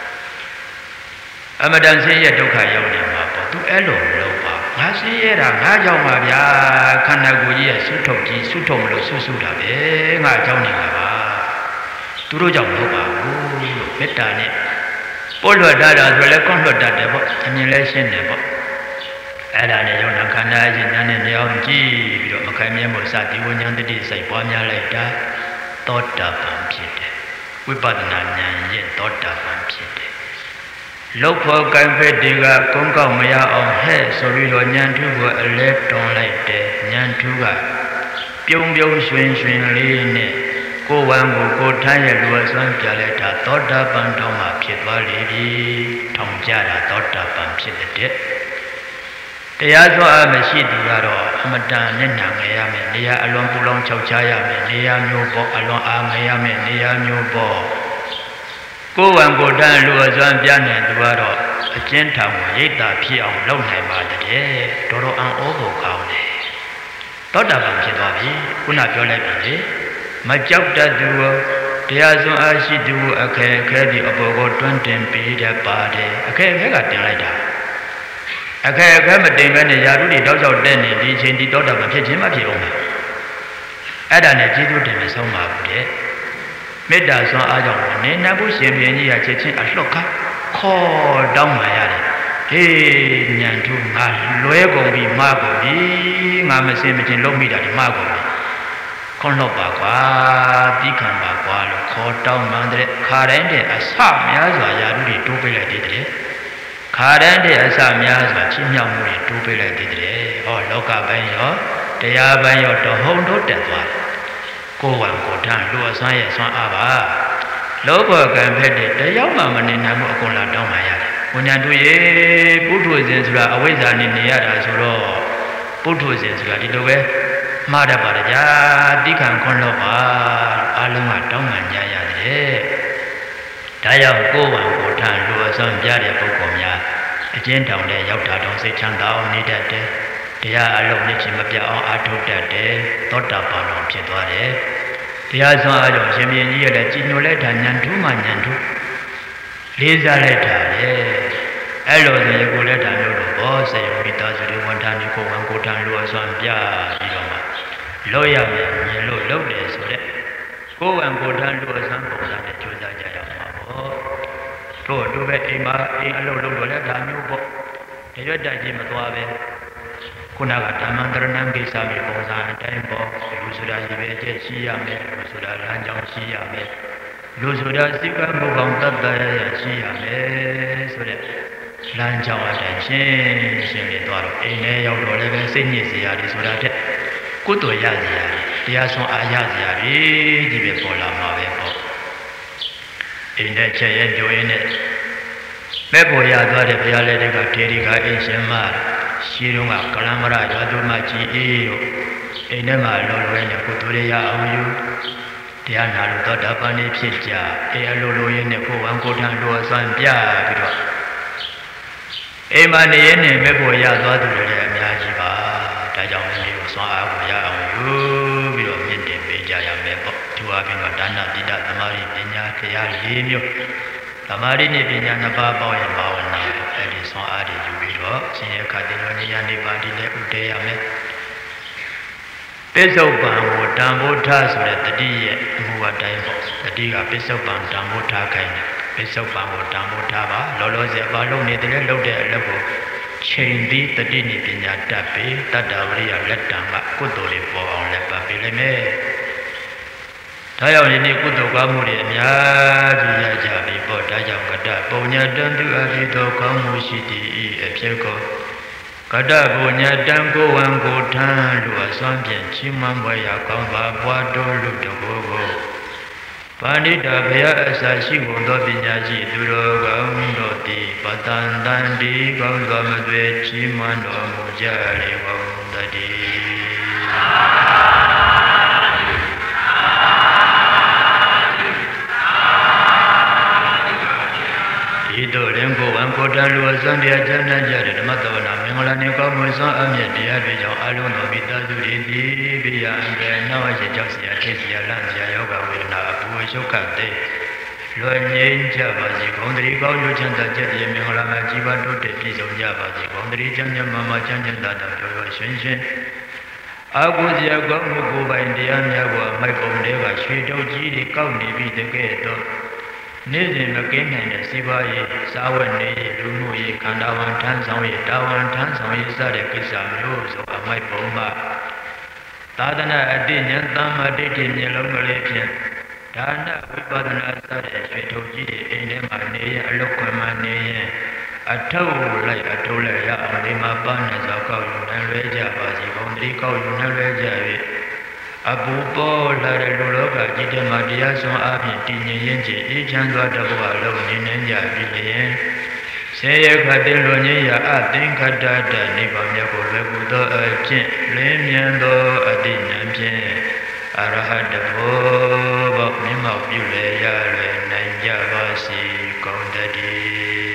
အမတန်ဆင်းရဲဒုက္ခရောက်နေမှာပေါ့သူအဲ့လိုမလုပ်ပါငါဆင်းရဲတာငါကြောင့်ပါဗျာခန္ဓာကိုယ်ကြီးရဲ့ဆုထုတ်ကြီးဆုထုတ်မလို့ဆုဆုတာပဲငါကြောင့်နေမှာပါသူတို့ကြောင့်မဟုတ်ပါဘူးလို့မေတ္တာနဲ့ပို့လွတ်တာတာဆိုလည်းကွန့်လွတ်တတ်တယ်ပေါ့အမြင်လည်းရှင်းတယ်ပေါ့အဲ့ဒါနဲ့ယုံနာခန္ဓာအချင်းဉာဏ်နဲ့မြောင်းကြည့်ပြီးတော့မခိုင်မြဲမှုစသည်ဝဉာဏ်တတိစိတ်ပွားများလိုက်တာသောတာပန်ဖြစ်တယ်ဝိပဿနာဉာဏ်ရဲ့သောတာပန်ဖြစ်တယ်လောက်ဖို့ကံဖက်တွေကကုန်းကောက်မရအောင်ဟဲ့ဆိုပြီးတော့ဉာဏ်ထုကိုအလဲတွန်လိုက်တယ်ဉာဏ်ထုကပြုံးပြုံးရွှင်ရွှင်လေးနဲ့ကိုယ်ဝမ်းကိုကိုယ်ထမ်းရလူအစွမ်းပြလိုက်တာသောတာပန်တောင်းမှဖြစ်သွားလေပြီထောင်ကြတာသောတာပန်ဖြစ်တဲ့တရားစွမ်းအားမရှိသူကတော့အမတန်နဲ့နာငယ်ရမယ်နေရာအလွန်ပူလောင်ချောက်ချရမယ်နေရာမျိုးပေါ်အလွန်အားငယ်ရမယ်နေရာမျိုးပေါ်ကိုယ်ဝံကိုယ်တန်းလူအစွမ်းပြနေသူကတော့အကျဉ်းထောင်ကိုရိတ်တာဖြစ်အောင်လုပ်နိုင်ပါတဲ့တော်တော်အံ့ဩဖို့ကောင်းတယ်သောတာပန်ဖြစ်သွားပြီခုနပြောလိုက်ပြီလေမကြောက်တတ်သူတရားစွမ်းအားရှိသူအခက်အခဲဒီအပေါ်ကိုတွန်းတင်ပေးတတ်ပါတယ်အခက်အခဲကတင်လိုက်တာအခက်အခဲမတင်မဲနဲ့ယာရုတွေတောက်ချောက်တက်နေဒီချိန်ဒီတော့တာမဖြစ်ချင်းမဖြစ်အောင်ပါအဲ့ဒါနဲ့ကျေးဇူးတင်ပြီးဆုံးပါဘူးတဲ့မေတ္တာစွမ်းအားကြောင့်နေနတ်ဘုရှင်ပြင်းကြီးကချက်ချင်းအလှော့ခါခေါ်တောင်းမှရတယ်ဟေးညံထူငါလွဲကုန်ပြီမှားကုန်ပြီငါမစင်မချင်းလုံးမိတာဒီမှားကုန်ပြီခွန်လှော့ပါကွာတိခံပါကွာလို့ခေါ်တောင်းမှန်တဲ့ခါတိုင်းတဲ့အဆများစွာယာရုတွေတိုးပေးလိုက်သေးတယ်ခါတိုင်းတဲ့အစများစွာချီးမြှောက်မှုတွေတိုးပေးလိုက်သေးတယ်ဟောလောကပိုင်းရောတရားပိုင်းရောတဟုန်ထိုးတက်သွားတယ်ကိုယ်ဝံကိုထမ်းလူအစွမ်းရဲ့စွမ်းအားပါလောဘကံဖက်တဲ့တယောက်မှမနေနိုင်ဘူးအကုန်လာတောင်းမှရတယ်ဝိညာဉ်တို့ရေပုထုဇဉ်ဆိုတာအဝိဇ္ဇာနဲ့နေရတာဆိုတော့ပုထုဇဉ်ဆိုတာဒီလိုပဲမှားတတ်ပါကြတိခံခွန်လို့ပါအလုံးကတောင်းမှကြရတယ်ဒါကြောင့်ကိုယ်ဝံကိုထမ်းလူအစွမ်းပြတဲ့ပုဂ္ဂိုလ်များအကျဉ်းထောင်တဲ့ရောက်တာတော့စိတ်ချမ်းသာအောင်နေတတ်တယ်တရားအလုံးနဲ့ချင်းမပြအောင်အားထုတ်တတ်တယ်သောတာပန်တော်ဖြစ်သွားတယ်တရားစွမ်းအားကြောင့်ရှင်မြင်းကြီးရဲ့လည်းကြည်ညိုလိုက်တာဉာဏ်ထူးမှဉာဏ်ထူးလေးစားလိုက်တာလေအဲ့လိုဆိုရင်ကိုလည်းဒါမျိုးလို့ဘောစေယမိသားစုတွေဝန်ထမ်းတွေကိုဝန်ကိုထမ်းလူအစွမ်းပြပြီးတော့မှလို့ရမယ်မြင်လို့လုပ်တယ်ဆိုတဲ့ကိုဝန်ကိုထမ်းလူအစွမ်းပုံစံနဲ့ကြိုးစားကြရမှာပေါ့တို့တို့ပဲအိမ်မှာအိမ်အလုပ်လုပ်လို့လည်းဒါမျိုးပေါ့တရွတ်တက်ကြီးမသွားပဲခုနကဓမ္မန္တရဏံကိစ္စမျိုးပုံစံအတိုင်းပေါ့လူဆိုတာရည်ပဲချက်ရှိရမယ်လူဆိုတာလမ်းကြောင်းရှိရမယ်လူဆိုတာစိတ်ကမှုကောင်တတ်တရရှိရမယ်ဆိုတဲ့လမ်းကြောင်းအတိုင်းရှင်းရှင်းနေသွားတော့အိမ်ထဲရောက်တော့လည်းပဲစိတ်ညစ်စရာတွေဆိုတာတဲ့ကုသိုလ်ရစရာတွေတရားဆုံးအားရစရာတွေဒီပဲပေါ်လာမှာပဲပေါ့အိမ်ထဲချက်ရဲကြိုးရင်းနဲ့မဲ့ပေါ်ရသွားတဲ့ဘုရားလက်တွေကထေရီကအိမ်ရှင်မရှိတော့ကကလမရရာဇဝမကြီးအေးတို့အိမ်ထဲမှာလောလောရင်းကိုသူရရအောင်ယူတရားနာလို့သောတာပန်နေဖြစ်ကြအေးအလိုလိုရင်းနဲ့ကိုဝန်ကိုထံလိုအစွမ်းပြပြီးတော့အိမ်မှာနေရင်းနဲ့မဲ့ပေါ်ရသွားသူတွေလည်းအများကြီးပါဒါကြောင့်လည်းကိုစွမ်းအားကိုရအောင်ယူပြီးတော့မြင့်တင်ပေးကြရမယ်ပေါ့သူအပြင်ကဒါနပိဋကသမာဓိပညာတရား၄မျိုးသမာဓိနဲ့ပညာနှစ်ပါးပေါင်းရင်ဘာဝနာအဲ့ဒီစွမ်းအားတွေယူပြီးတော့ရှင်ရခတိလောနိယနိဗ္ဗာန်ဒီလည်းဥတည်ရမယ်ပိဿုပံကိုတံဘုထဆိုတဲ့တတိရဲ့အမှုအတိုင်းပေါ့တတိကပိဿုပံတံဘုထခိုင်းတယ်ပိဿုပံကိုတံဘုထပါလောလောဆယ်ဘာလုပ်နေတယ်လုပ်တဲ့အလုပ်ကိုချိန်ပြီးတတိနိပညာတတ်ပြီးတတ္တဝရိယလက်တံကကုသိုလ်တွေပေါ်အောင်လက်ပတ်ပေးလိုက်မယ်ဒါကြောင့်ဒီနေ့ကုသိုလ်ကောင်းမှုတွေအများကြီးရကြပြီပေါ့ဒါကြောင့်ကတ္တပုံညာတန်သူအဖြစ်သောကောင်းမှုရှိသည်အဖြစ်ကို Kadabunya dango wango tan lu asambien chimambaya kamba bwado lu dogogo. Pandita bhaya asashi wondo binyaji duro gaundo di patandan di gaugamadwe chimando mujari wanda di. Ito lempo wanko tan lu asambia jana jari matavana mingala niko musa amya diya bijao aluno bita duri di biya ambe nawashi jaksiya kesiya lansya yoga wirna apu shukate lo nyen jabaji kondri kau yu chanda jadi mingala ma jiwa dote piso jabaji kondri janya mama janya dada joyo shen shen aku jia kau muku bain diya mya kwa mai kondre ka shui tau jiri kau ni bide keto Nizin Makina Sibayi, Sawan Ni, Lumuyi, Kandawan Tansawi, Dawan Tansawi, Sadekisam, Yuzo, Amai Poma. Tadana Adinian Tama Diti Nilongalipian. Dana Vipadana Sade, Svetoji, Inemani, Lokamani, Atau like Atulaya, Lima Bana Zakau, Nalveja, Bazi, Gondriko, Nalveja. Abu Bo la Luloga, Jita Madia, so Abi, Tini, each and what of our love in India, Villian. Say a Cadilonia, I think I died, Nibamia, Gudo, a chin, Lemiando, a dinner, Arahad, the Bob, Nima, Vilaya, and Javasi, Condadi.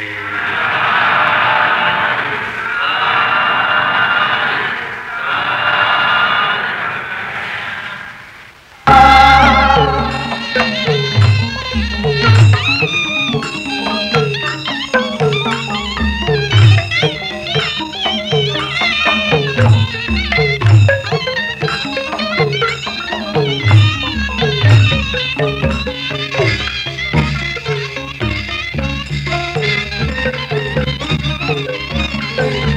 Thank you.